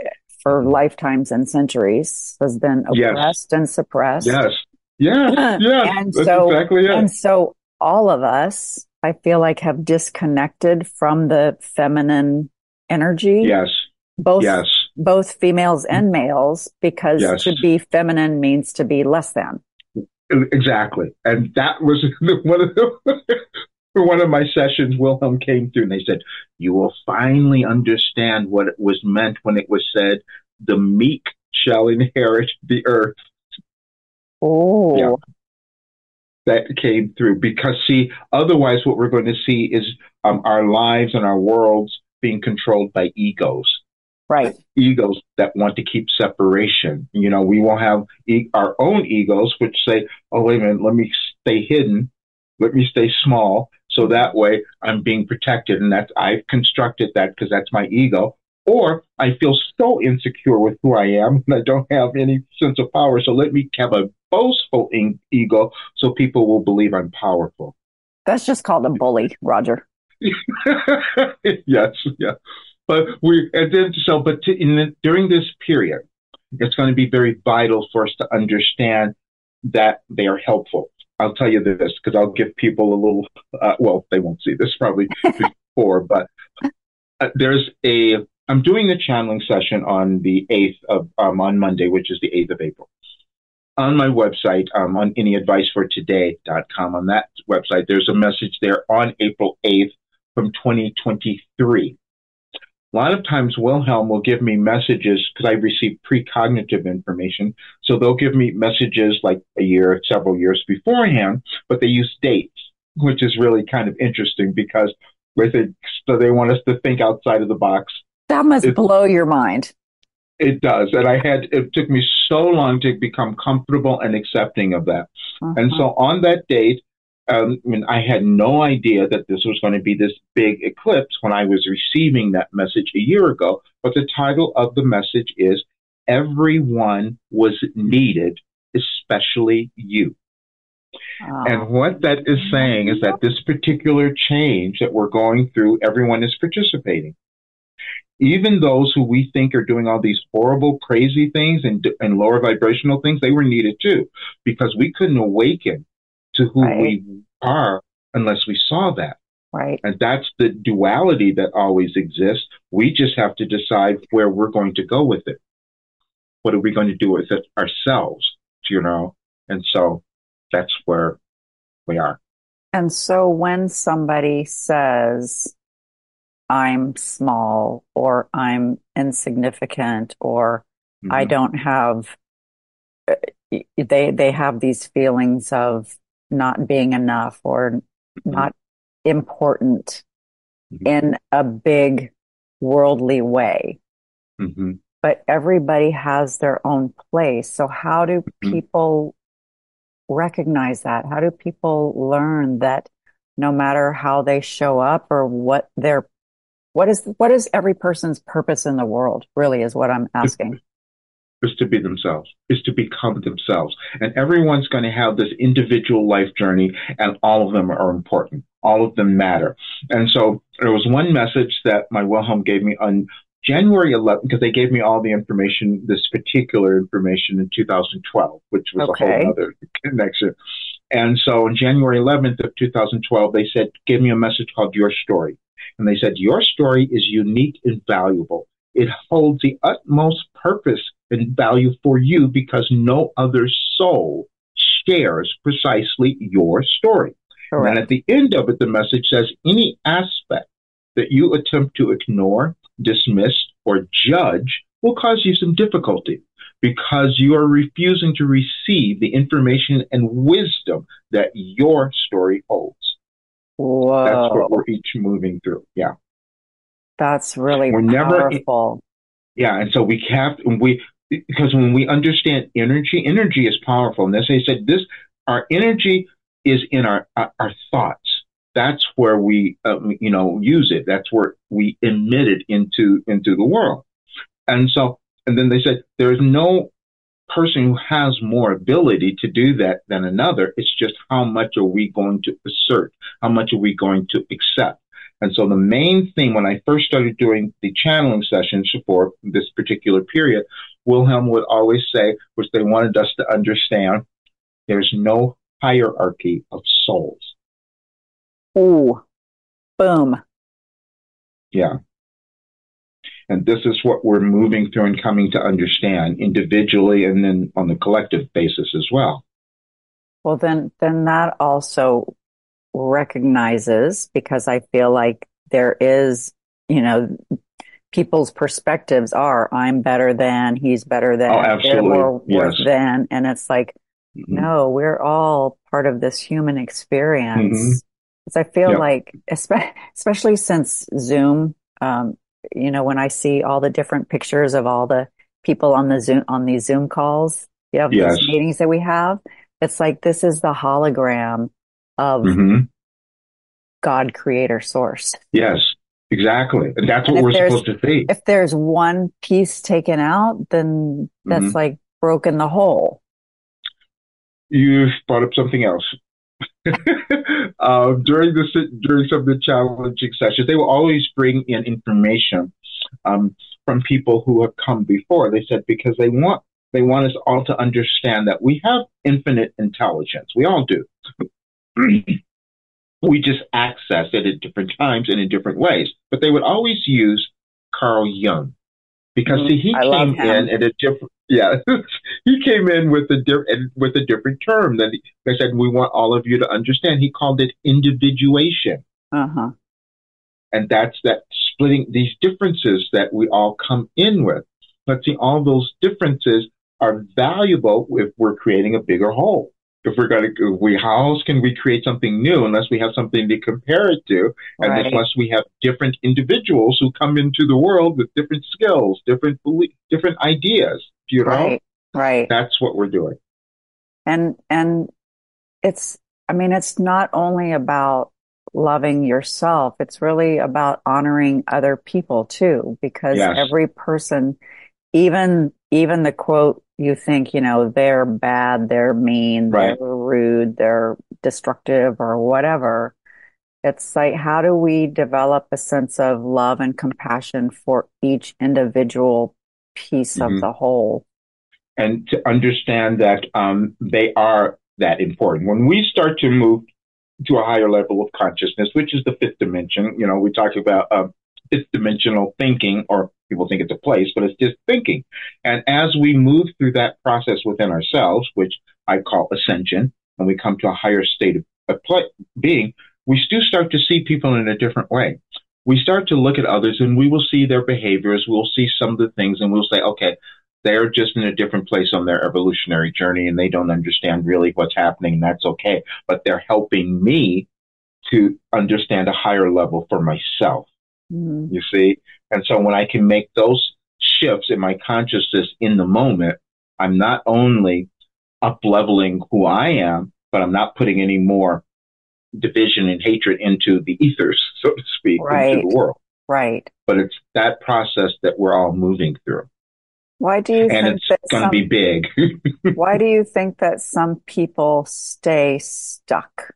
for lifetimes and centuries has been oppressed yes. and suppressed. Yes. Yeah. Yeah. And That's so, exactly it. And so all of us, I feel like, have disconnected from the feminine energy. Yes. Both, yes. both females and males, because yes. to be feminine means to be less than. Exactly. And that was one of the, one of my sessions, Wilhelm came through and they said, you will finally understand what it was meant when it was said, the meek shall inherit the earth. Oh, yeah. that came through. Because, see, otherwise what we're going to see is um, our lives and our worlds being controlled by egos. Right. Egos that want to keep separation. You know, we will have e- our own egos, which say, oh, wait a minute, let me stay hidden. Let me stay small. So that way I'm being protected. And that's, I've constructed that because that's my ego. Or I feel so insecure with who I am and I don't have any sense of power. So let me have a boastful in- ego so people will believe I'm powerful. That's just called a bully, Roger. Yes, yeah. But we, and then, so, but to, in the, during this period, it's going to be very vital for us to understand that they are helpful. I'll tell you this because I'll give people a little, uh, well, they won't see this probably before, but uh, there's a, I'm doing a channeling session on the eighth of, um, on Monday, which is the eighth of April. On my website, um, on any advice for today dot com, on that website, there's a message there on April eighth from twenty twenty-three. A lot of times Wilhelm will give me messages because I receive precognitive information. So they'll give me messages like a year, several years beforehand, but they use dates, which is really kind of interesting because with it, so they want us to think outside of the box. That must it, blow your mind. It does. And I had, it took me so long to become comfortable and accepting of that. Uh-huh. And so on that date, Um, I mean, I had no idea that this was going to be this big eclipse when I was receiving that message a year ago. But the title of the message is Everyone Was Needed, Especially You. Oh. And what that is saying is that this particular change that we're going through, everyone is participating. Even those who we think are doing all these horrible, crazy things and, and lower vibrational things, they were needed too, because we couldn't awaken to who right. we are unless we saw that. Right. And that's the duality that always exists. We just have to decide where we're going to go with it. What are we going to do with it ourselves, you know? And so that's where we are. And so when somebody says, I'm small or I'm insignificant or mm-hmm. I don't have, they, they have these feelings of not being enough or mm-hmm. not important mm-hmm. in a big worldly way. Mm-hmm. But everybody has their own place. So how do mm-hmm. people recognize that? How do people learn that no matter how they show up or what their, what is, what is every person's purpose in the world really is what I'm asking. Is to be themselves, is to become themselves. And everyone's going to have this individual life journey, and all of them are important. All of them matter. And so there was one message that my Wilhelm gave me on January eleventh, because they gave me all the information, this particular information in two thousand twelve, which was okay. a whole other connection. And so on January eleventh of two thousand twelve, they said, give me a message called Your Story. And they said, your story is unique and valuable. It holds the utmost purpose and value for you because no other soul shares precisely your story. Correct. And then at the end of it, the message says, any aspect that you attempt to ignore, dismiss, or judge will cause you some difficulty because you are refusing to receive the information and wisdom that your story holds. Whoa. That's what we're each moving through. Yeah. That's really we're powerful. Never, yeah. And so we have, we, because when we understand energy, energy is powerful. And as I said, this, our energy is in our, our, our thoughts. That's where we, uh, you know, use it. That's where we emit it into, into the world. And so, and then they said, there is no person who has more ability to do that than another. It's just how much are we going to assert? How much are we going to accept? And so the main thing when I first started doing the channeling sessions for this particular period, Wilhelm would always say, which they wanted us to understand, there's no hierarchy of souls. Ooh, boom. Yeah. And this is what we're moving through and coming to understand individually and then on the collective basis as well. Well, then, then that also recognizes, because I feel like there is, you know, people's perspectives are, I'm better than, he's better than, oh, absolutely. they're more yes. worth than. And it's like, Mm-hmm. No, we're all part of this human experience. Mm-hmm. Because I feel Yep. like, espe- especially since Zoom, um, you know, when I see all the different pictures of all the people on the Zoom, on these Zoom calls, you know, Yes. these meetings that we have, it's like this is the hologram of Mm-hmm. God, creator, source. Yes, exactly. And that's And what if we're there's supposed to see. if there's one piece taken out, then that's Mm-hmm. like broken the whole. You've brought up something else. uh, during the during some of the challenging sessions, they will always bring in information um, from people who have come before. They said because they want they want us all to understand that we have infinite intelligence. We all do. We just access it at different times and in different ways. But they would always use Carl Jung because Mm, see, he I came love him. in at a different. Yeah, he came in with a di- with a different term that he, they said we want all of you to understand. He called it individuation, Uh-huh. and that's that splitting these differences that we all come in with. But see, all those differences are valuable if we're creating a bigger whole. If we're going to, we how else can we create something new unless we have something to compare it to, and Right. unless we have different individuals who come into the world with different skills, different belief, different ideas. You know, Right. Right. that's what we're doing. And and it's I mean, it's not only about loving yourself, it's really about honoring other people too, because Yes. every person, even even the quote you think, you know, they're bad, they're mean, Right. they're rude, they're destructive or whatever. It's like, how do we develop a sense of love and compassion for each individual piece of Mhm. the whole? And to understand that um, they are that important. When we start to move to a higher level of consciousness, which is the fifth dimension, you know, we talk about uh, fifth dimensional thinking, or people think it's a place, but it's just thinking. And as we move through that process within ourselves, which I call ascension, and we come to a higher state of, of play, being, we do start to see people in a different way. We start to look at others and we will see their behaviors. We'll see some of the things and we'll say, okay, they're just in a different place on their evolutionary journey and they don't understand really what's happening. And that's okay. But they're helping me to understand a higher level for myself. Mm. You see? And so when I can make those shifts in my consciousness in the moment, I'm not only up leveling who I am, but I'm not putting any more division and hatred into the ethers, so to speak, Right. into the world. Right. But it's that process that we're all moving through. Why do you And think it's that going to some, be big. why do you think that some people stay stuck?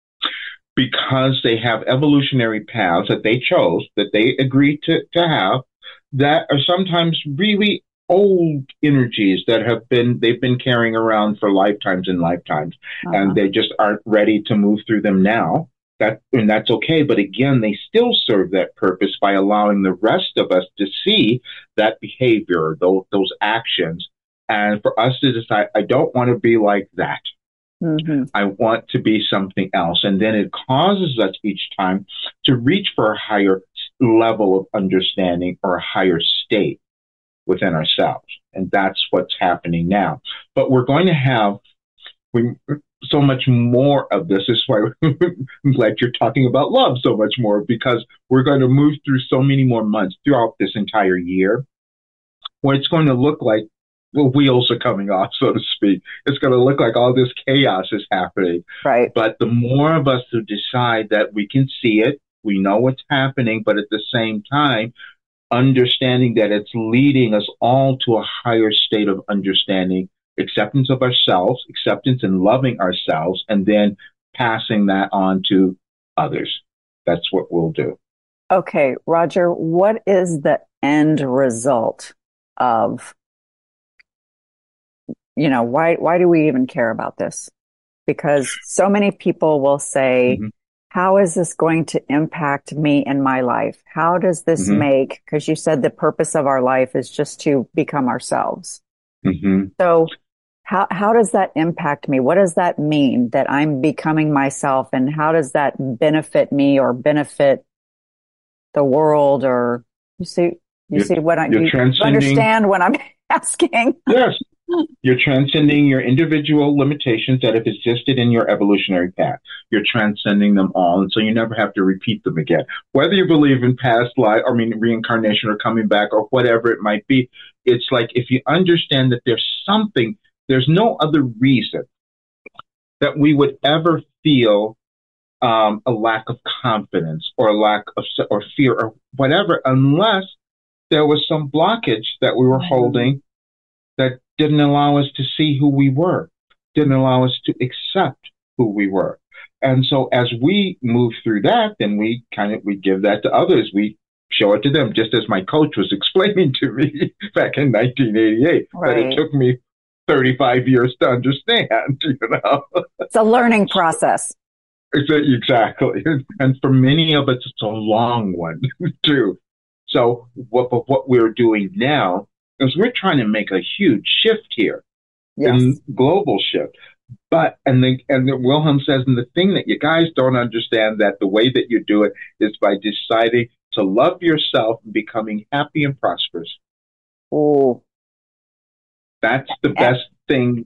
Because they have evolutionary paths that they chose, that they agreed to, to have, that are sometimes really old energies that have been, they've been carrying around for lifetimes and lifetimes, Uh-huh. and they just aren't ready to move through them now. That, and that's okay. But again, they still serve that purpose by allowing the rest of us to see that behavior, those, those actions, and for us to decide, I don't want to be like that. Mm-hmm. I want to be something else. And then it causes us each time to reach for a higher level of understanding or a higher state within ourselves. And that's what's happening now. But we're going to have we, so much more of this. This is why I'm glad you're talking about love so much more, because we're going to move through so many more months throughout this entire year where it's going to look like the wheels are coming off, so to speak. It's going to look like all this chaos is happening. Right. But the more of us who decide that we can see it, we know what's happening, but at the same time, understanding that it's leading us all to a higher state of understanding, acceptance of ourselves, acceptance and loving ourselves, and then passing that on to others. That's what we'll do. Okay, Roger, what is the end result of, you know, why why do we even care about this? Because so many people will say, Mm-hmm. how is this going to impact me in my life? How does this Mm-hmm. make, because you said the purpose of our life is just to become ourselves. Mm-hmm. So how how does that impact me? What does that mean that I'm becoming myself, and how does that benefit me or benefit the world? Or you see, you You're, see what I you're you transcending. understand what I'm asking? Yes, You're transcending your individual limitations that have existed in your evolutionary path. You're transcending them all, and so you never have to repeat them again. Whether you believe in past life, I mean reincarnation or coming back or whatever it might be, it's like if you understand that there's something, there's no other reason that we would ever feel um, a lack of confidence or a lack of or fear or whatever, unless there was some blockage that we were holding that didn't allow us to see who we were, didn't allow us to accept who we were. And so as we move through that, then we kind of, we give that to others. We show it to them, just as my coach was explaining to me back in nineteen eighty-eight, right. But it took me thirty-five years to understand, you know. It's a learning process. Exactly. And for many of us, it's a long one, too. So what, but what we're doing now is we're trying to make a huge shift here, yes. A global shift. But, and the, and the Wilhelm says, and the thing that you guys don't understand, that the way that you do it is by deciding to love yourself and becoming happy and prosperous. Oh. That's the best thing.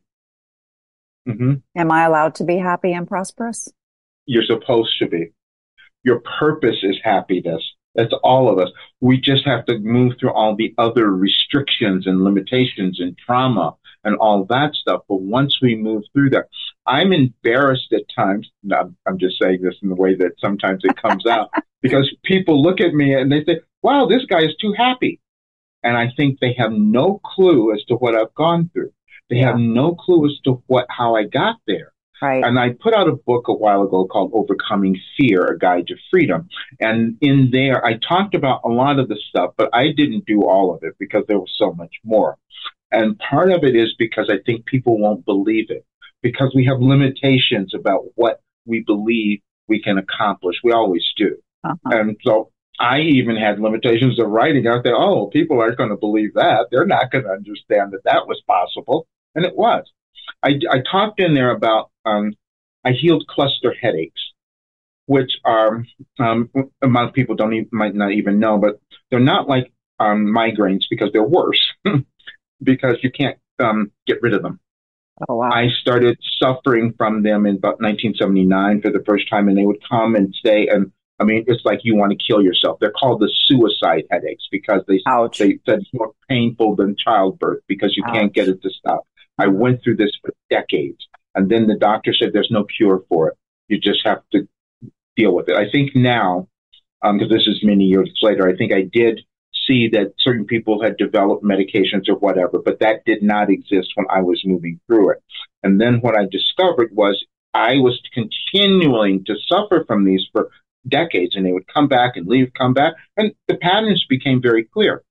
Mm-hmm. Am I allowed to be happy and prosperous? You're supposed to be. Your purpose is happiness. That's all of us. We just have to move through all the other restrictions and limitations and trauma and all that stuff. But once we move through that, I'm embarrassed at times. I'm, I'm just saying this in the way that sometimes it comes out, because people look at me and they say, wow, this guy is too happy. And I think they have no clue as to what I've gone through. They yeah. have no clue as to what, how I got there. Right. And I put out a book a while ago called Overcoming Fear, A Guide to Freedom. And in there, I talked about a lot of the stuff, but I didn't do all of it because there was so much more. And part of it is because I think people won't believe it, because we have limitations about what we believe we can accomplish. We always do. Uh-huh. And so I even had limitations of writing out there. Oh, people aren't going to believe that. They're not going to understand that that was possible. And it was. I, I talked in there about um, I healed cluster headaches, which are um, a lot of people don't even, might not even know, but they're not like um, migraines, because they're worse because you can't um, get rid of them. Oh, wow. I started suffering from them in about nineteen seventy-nine for the first time, and they would come and stay. And I mean, it's like you want to kill yourself. They're called the suicide headaches because they, they said it's more painful than childbirth because you Ouch. Can't get it to stop. I went through this for decades. And then the doctor said there's no cure for it. You just have to deal with it. I think now, because um, this is many years later, I think I did see that certain people had developed medications or whatever, but that did not exist when I was moving through it. And then what I discovered was I was continuing to suffer from these for decades, and they would come back and leave, come back, and the patterns became very clear.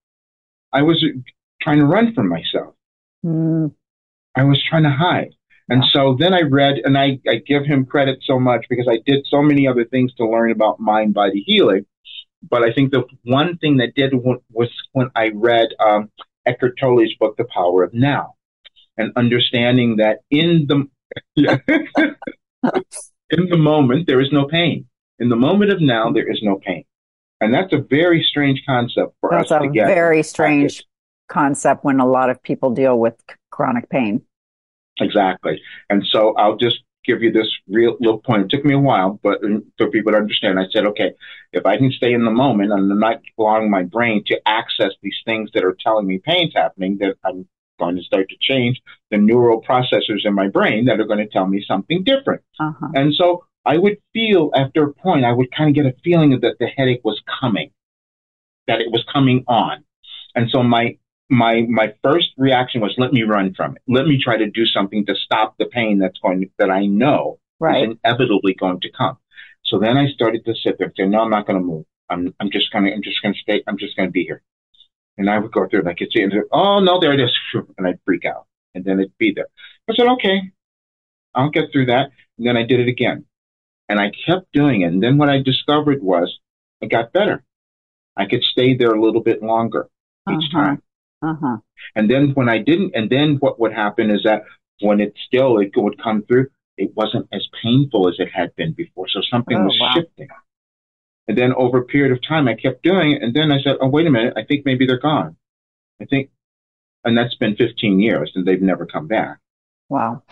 I was trying to run from myself. Mm. I was trying to hide. And so then I read, and I, I give him credit so much because I did so many other things to learn about mind-body healing. But I think the one thing that did was when I read um, Eckhart Tolle's book, The Power of Now, and understanding that in the yeah, in the moment, there is no pain. In the moment of now, there is no pain. And that's a very strange concept for that's us to get. That's a very strange practice. Concept when a lot of people deal with chronic pain. Exactly. And so I'll just give you this real little point. It took me a while, but for people to understand, I said, okay, if I can stay in the moment and I'm not allowing my brain to access these things that are telling me pain's happening, that I'm going to start to change the neural processors in my brain that are going to tell me something different. Uh-huh. And so I would feel, after a point, I would kind of get a feeling that the headache was coming, that it was coming on. And so my My my first reaction was, let me run from it. Let me try to do something to stop the pain that's going that I know right. is inevitably going to come. So then I started to sit there and say, no, I'm not going to move. I'm I'm just going to I'm just going to stay. I'm just going to be here. And I would go through and I could see it and say, oh no, there it is, and I'd freak out, and then it'd be there. I said, okay, I'll get through that. And then I did it again, and I kept doing it. And then what I discovered was it got better. I could stay there a little bit longer each uh-huh. time. Uh-huh. And then when I didn't, and then what would happen is that when it still, it would come through, it wasn't as painful as it had been before. So something oh, was wow. shifting. And then over a period of time, I kept doing it. And then I said, oh, wait a minute. I think maybe they're gone. I think, And that's been fifteen years and they've never come back. Wow.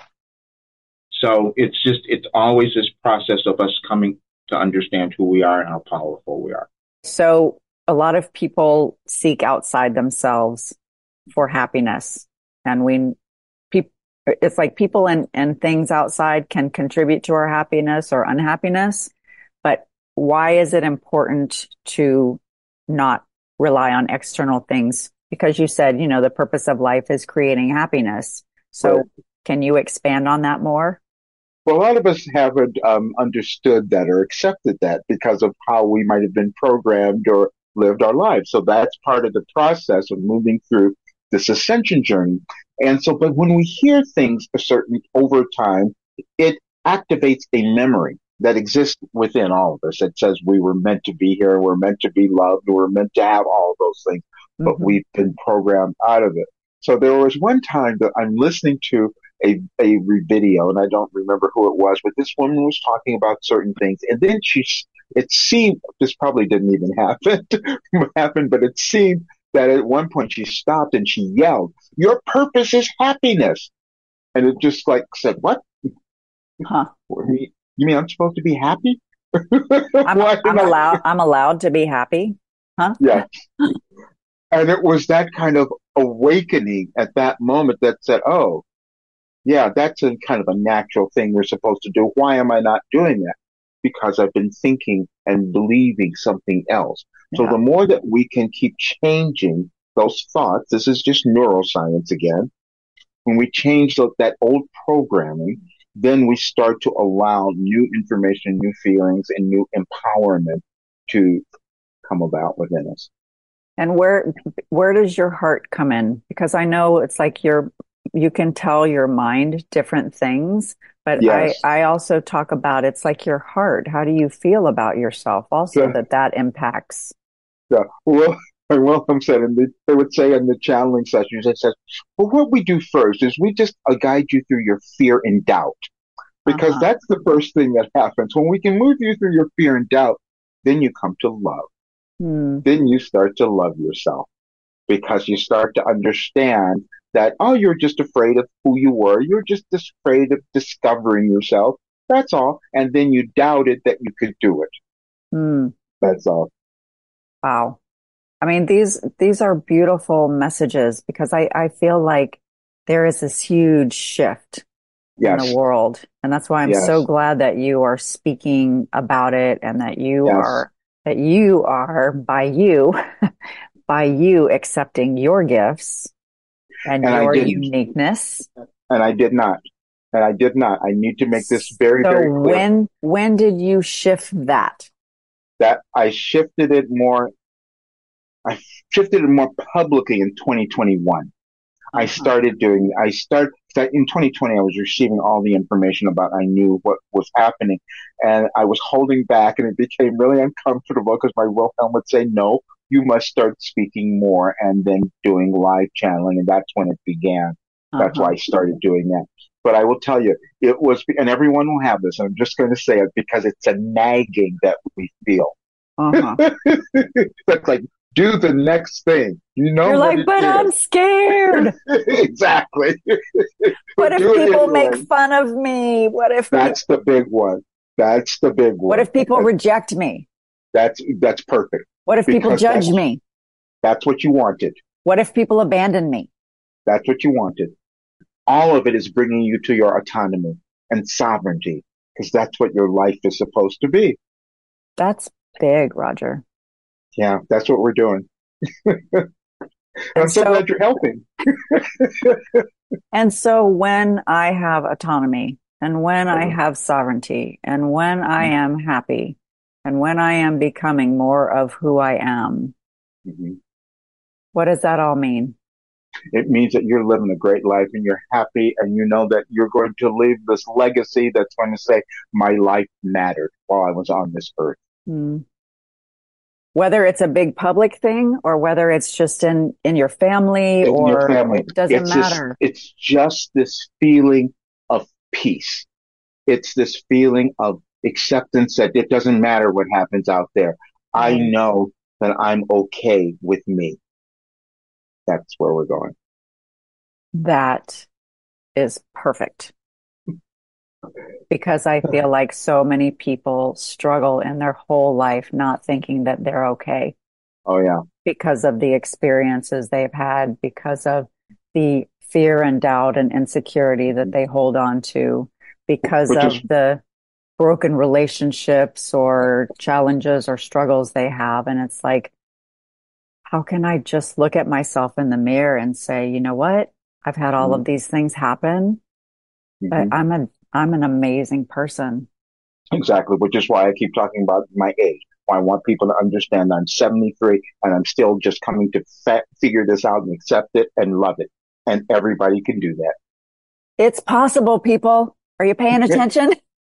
So it's just, it's always this process of us coming to understand who we are and how powerful we are. So a lot of people seek outside themselves for happiness. And we, people, it's like people and, and things outside can contribute to our happiness or unhappiness. But why is it important to not rely on external things? Because you said, you know, the purpose of life is creating happiness. So right. Can you expand on that more? Well, a lot of us haven't um, understood that or accepted that because of how we might have been programmed or lived our lives. So that's part of the process of moving through this ascension journey. And so, but when we hear things a certain over time, it activates a memory that exists within all of us. It says we were meant to be here, we're meant to be loved, we're meant to have all those things, but mm-hmm. we've been programmed out of it. So there was one time that I'm listening to a, a video, and I don't remember who it was, but this woman was talking about certain things. And then she, it seemed, this probably didn't even happen, happen, but it seemed that at one point she stopped and she yelled, "Your purpose is happiness." And it just like said, what? Huh. You mean I'm supposed to be happy? I'm, I'm allowed, I'm allowed to be happy. Huh? Yeah. And it was that kind of awakening at that moment that said, oh, yeah, that's a kind of a natural thing we're supposed to do. Why am I not doing that? Because I've been thinking and believing something else. Yeah. So the more that we can keep changing those thoughts, this is just neuroscience again. When we change the, that old programming, then we start to allow new information, new feelings, and new empowerment to come about within us. And where where does your heart come in? Because I know it's like you're you can tell your mind different things, but yes. I, I also talk about it's like your heart. How do you feel about yourself? Also, yeah. that that impacts. Yeah. Well, Wilhelm said, and the, they would say in the channeling sessions, they said, well, what we do first is we just uh, guide you through your fear and doubt, because uh-huh. that's the first thing that happens. When we can move you through your fear and doubt, then you come to love. Hmm. Then you start to love yourself, because you start to understand that, oh, you're just afraid of who you were. You're just afraid of discovering yourself. That's all. And then you doubted that you could do it. Hmm. That's all. Wow. I mean, these, these are beautiful messages, because I, I feel like there is this huge shift yes. in the world. And that's why I'm yes. so glad that you are speaking about it, and that you yes. are, that you are by you, by you accepting your gifts and, and your uniqueness. And I did not. And I did not. I need to make this very, so very clear. when, when did you shift that? That I shifted it more, I shifted it more publicly in twenty twenty-one. Uh-huh. I started doing, I started, in twenty twenty, I was receiving all the information about, I knew what was happening, and I was holding back, and it became really uncomfortable because my Wilhelm would say, no, you must start speaking more, and then doing live channeling. And that's when it began. Uh-huh. That's why I started doing that. But I will tell you, it was, and everyone will have this, and I'm just going to say it because it's a nagging that we feel. Uh-huh. That's like, do the next thing. You know, you're like, but is. I'm scared. Exactly. What if people make fun of me? What if that's we... the big one? That's the big one. What if people that's, reject me? That's that's perfect. What if people judge that's, me? That's what you wanted. What if people abandon me? That's what you wanted. All of it is bringing you to your autonomy and sovereignty, because that's what your life is supposed to be. That's big, Roger. Yeah, that's what we're doing. I'm so, so glad you're helping. And so when I have autonomy, and when I have sovereignty, and when I am happy, and when I am becoming more of who I am, mm-hmm. what does that all mean? It means that you're living a great life, and you're happy, and you know that you're going to leave this legacy that's going to say, my life mattered while I was on this earth. Mm. Whether it's a big public thing, or whether it's just in, in your family, in or your family. It doesn't it's matter. This, it's just this feeling of peace. It's this feeling of acceptance that it doesn't matter what happens out there. Mm. I know that I'm okay with me. That's where we're going. That is perfect. Because I feel like so many people struggle in their whole life not thinking that they're okay. Oh, yeah. Because of the experiences they've had, because of the fear and doubt and insecurity that they hold on to, because Which of is- the broken relationships or challenges or struggles they have. And it's like, how can I just look at myself in the mirror and say, you know what? I've had all of these things happen, but Mhm. I'm a, I'm an amazing person. Exactly, which is why I keep talking about my age. Why I want people to understand I'm seventy-three and I'm still just coming to fa- figure this out and accept it and love it. And everybody can do that. It's possible, people. Are you paying attention?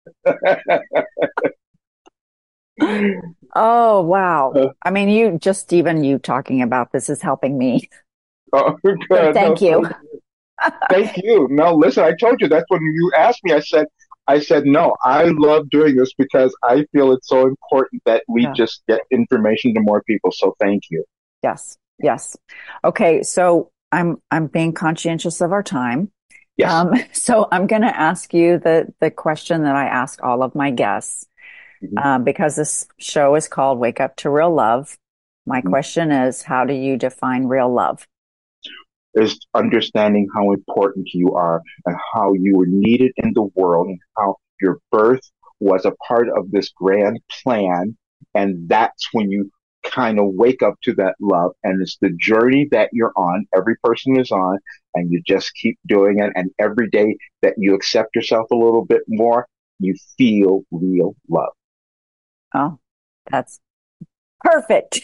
Oh, wow. Uh, I mean, you just even you talking about this is helping me. oh, So good. thank No, you. thank you. No, listen, I told you that's when you asked me. I said, I said, no, I love doing this because I feel it's so important that we Yeah. just get information to more people. So thank you. Yes. Yes. Okay. So I'm I'm being conscientious of our time. Yes. Um, so I'm going to ask you the the question that I ask all of my guests, Mhm. um, because this show is called Wake Up to Real Love. My Mhm. question is, how do you define real love? Is understanding how important you are and how you were needed in the world and how your birth was a part of this grand plan. And that's when you kind of wake up to that love. And it's the journey that you're on. Every person is on, and you just keep doing it. And every day that you accept yourself a little bit more, you feel real love. Oh, that's perfect.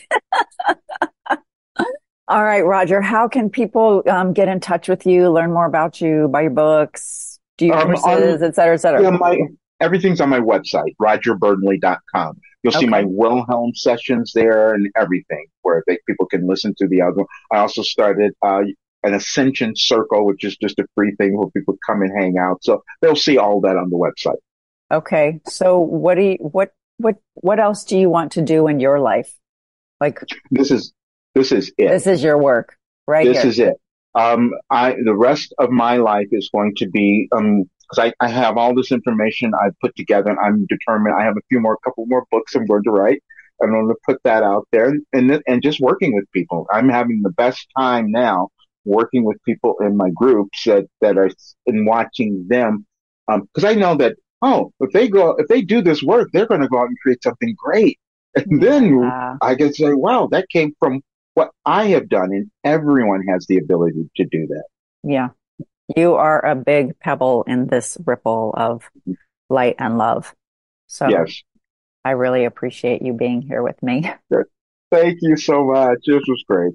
All right, Roger, how can people um, get in touch with you, learn more about you, buy your books, do your Um, courses, on, et cetera, et cetera? yeah, my everything's on my website, roger burnley dot com. You'll see Okay. my Wilhelm sessions there and everything where they, people can listen to the album. I also started uh, an Ascension Circle, which is just a free thing where people come and hang out. So they'll see all that on the website. Okay. So what do you, what, what, what else do you want to do in your life? Like, This is this is it. this is your work right This here. is it. Um, I the rest of my life is going to be um because I, I have all this information I've put together and I'm determined. I have a few more, couple more books I'm going to write. I'm going to put that out there and and, and just working with people. I'm having the best time now working with people in my groups that that are and watching them because I know that oh if they go if they do this work they're going to go out and create something great and then Yeah. I can say wow that came from what I have done, and everyone has the ability to do that. Yeah. You are a big pebble in this ripple of light and love. So Yes. I really appreciate you being here with me. Good. Thank you so much. This was great.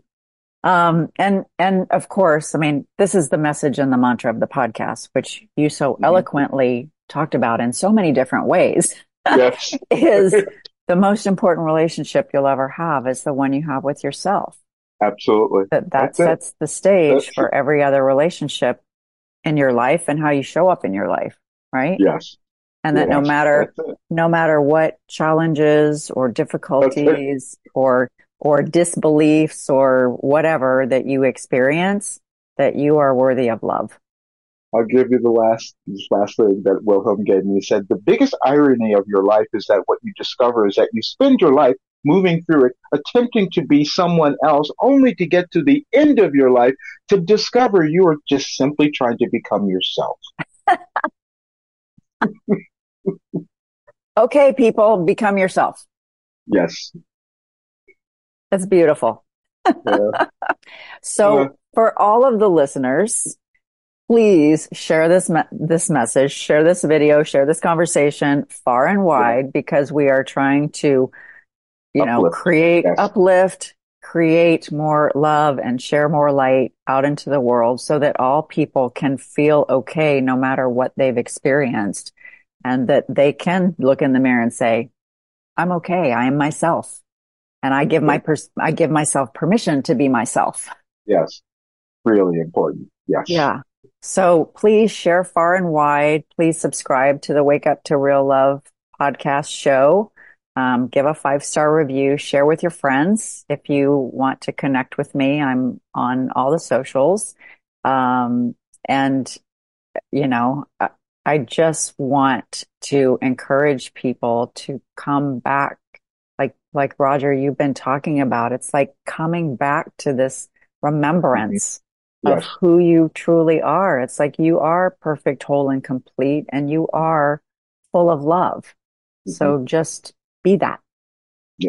Um, and, and of course, I mean, this is the message and the mantra of the podcast, which you so Mhm. eloquently talked about in so many different ways, Yes. is the most important relationship you'll ever have is the one you have with yourself. Absolutely. That that That's it. sets the stage That's for it. every other relationship in your life and how you show up in your life, right? Yes. And that no Yes. matter That's it. no matter what challenges or difficulties or or disbeliefs or whatever that you experience, that you are worthy of love. I'll give you the last this last thing that Wilhelm gave me. He said, the biggest irony of your life is that what you discover is that you spend your life moving through it, attempting to be someone else, only to get to the end of your life to discover you are just simply trying to become yourself. Okay, people, become yourself. Yes. That's beautiful. Yeah. So Uh, for all of the listeners, please share this me- this message, share this video, share this conversation far and wide, because we are trying to, you know, Uplift. create, Yes. uplift, create more love and share more light out into the world so that all people can feel okay no matter what they've experienced, and that they can look in the mirror and say, I'm okay. I am myself. And I give my pers- I give myself permission to be myself. Yes. Really important. Yes. Yeah. So please share far and wide. Please subscribe to the Wake Up to Real Love podcast show. Um, give a five-star review. Share with your friends. If you want to connect with me, I'm on all the socials. Um, and, you know, I, I just want to encourage people to come back. Like, like Roger, you've been talking about, it's like coming back to this remembrance mm-hmm. yes. of who you truly are. It's like you are perfect, whole, and complete, and you are full of love. Mm-hmm. So just be that. Yeah.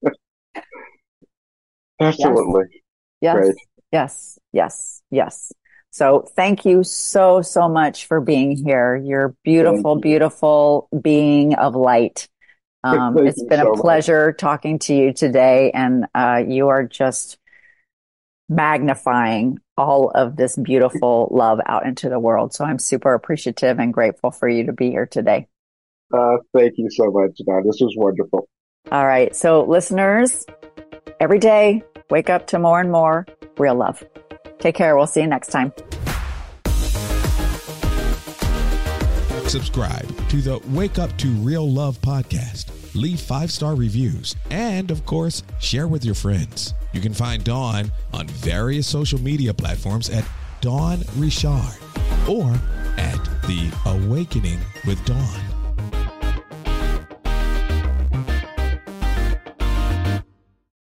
Absolutely. Yes. Great. Yes. Yes. Yes. So thank you so, so much for being here. You're beautiful, beautiful being of light. Um, it's been so a pleasure much. talking to you today, and uh, you are just magnifying all of this beautiful love out into the world. So I'm super appreciative and grateful for you to be here today. Uh, thank you so much, Don. This was wonderful. All right. So listeners, every day, wake up to more and more real love. Take care. We'll see you next time. Subscribe to the Wake Up to Real Love podcast. Leave five-star reviews. And, of course, share with your friends. You can find Dawn on various social media platforms at Dawn Richard or at The Awakening with Dawn.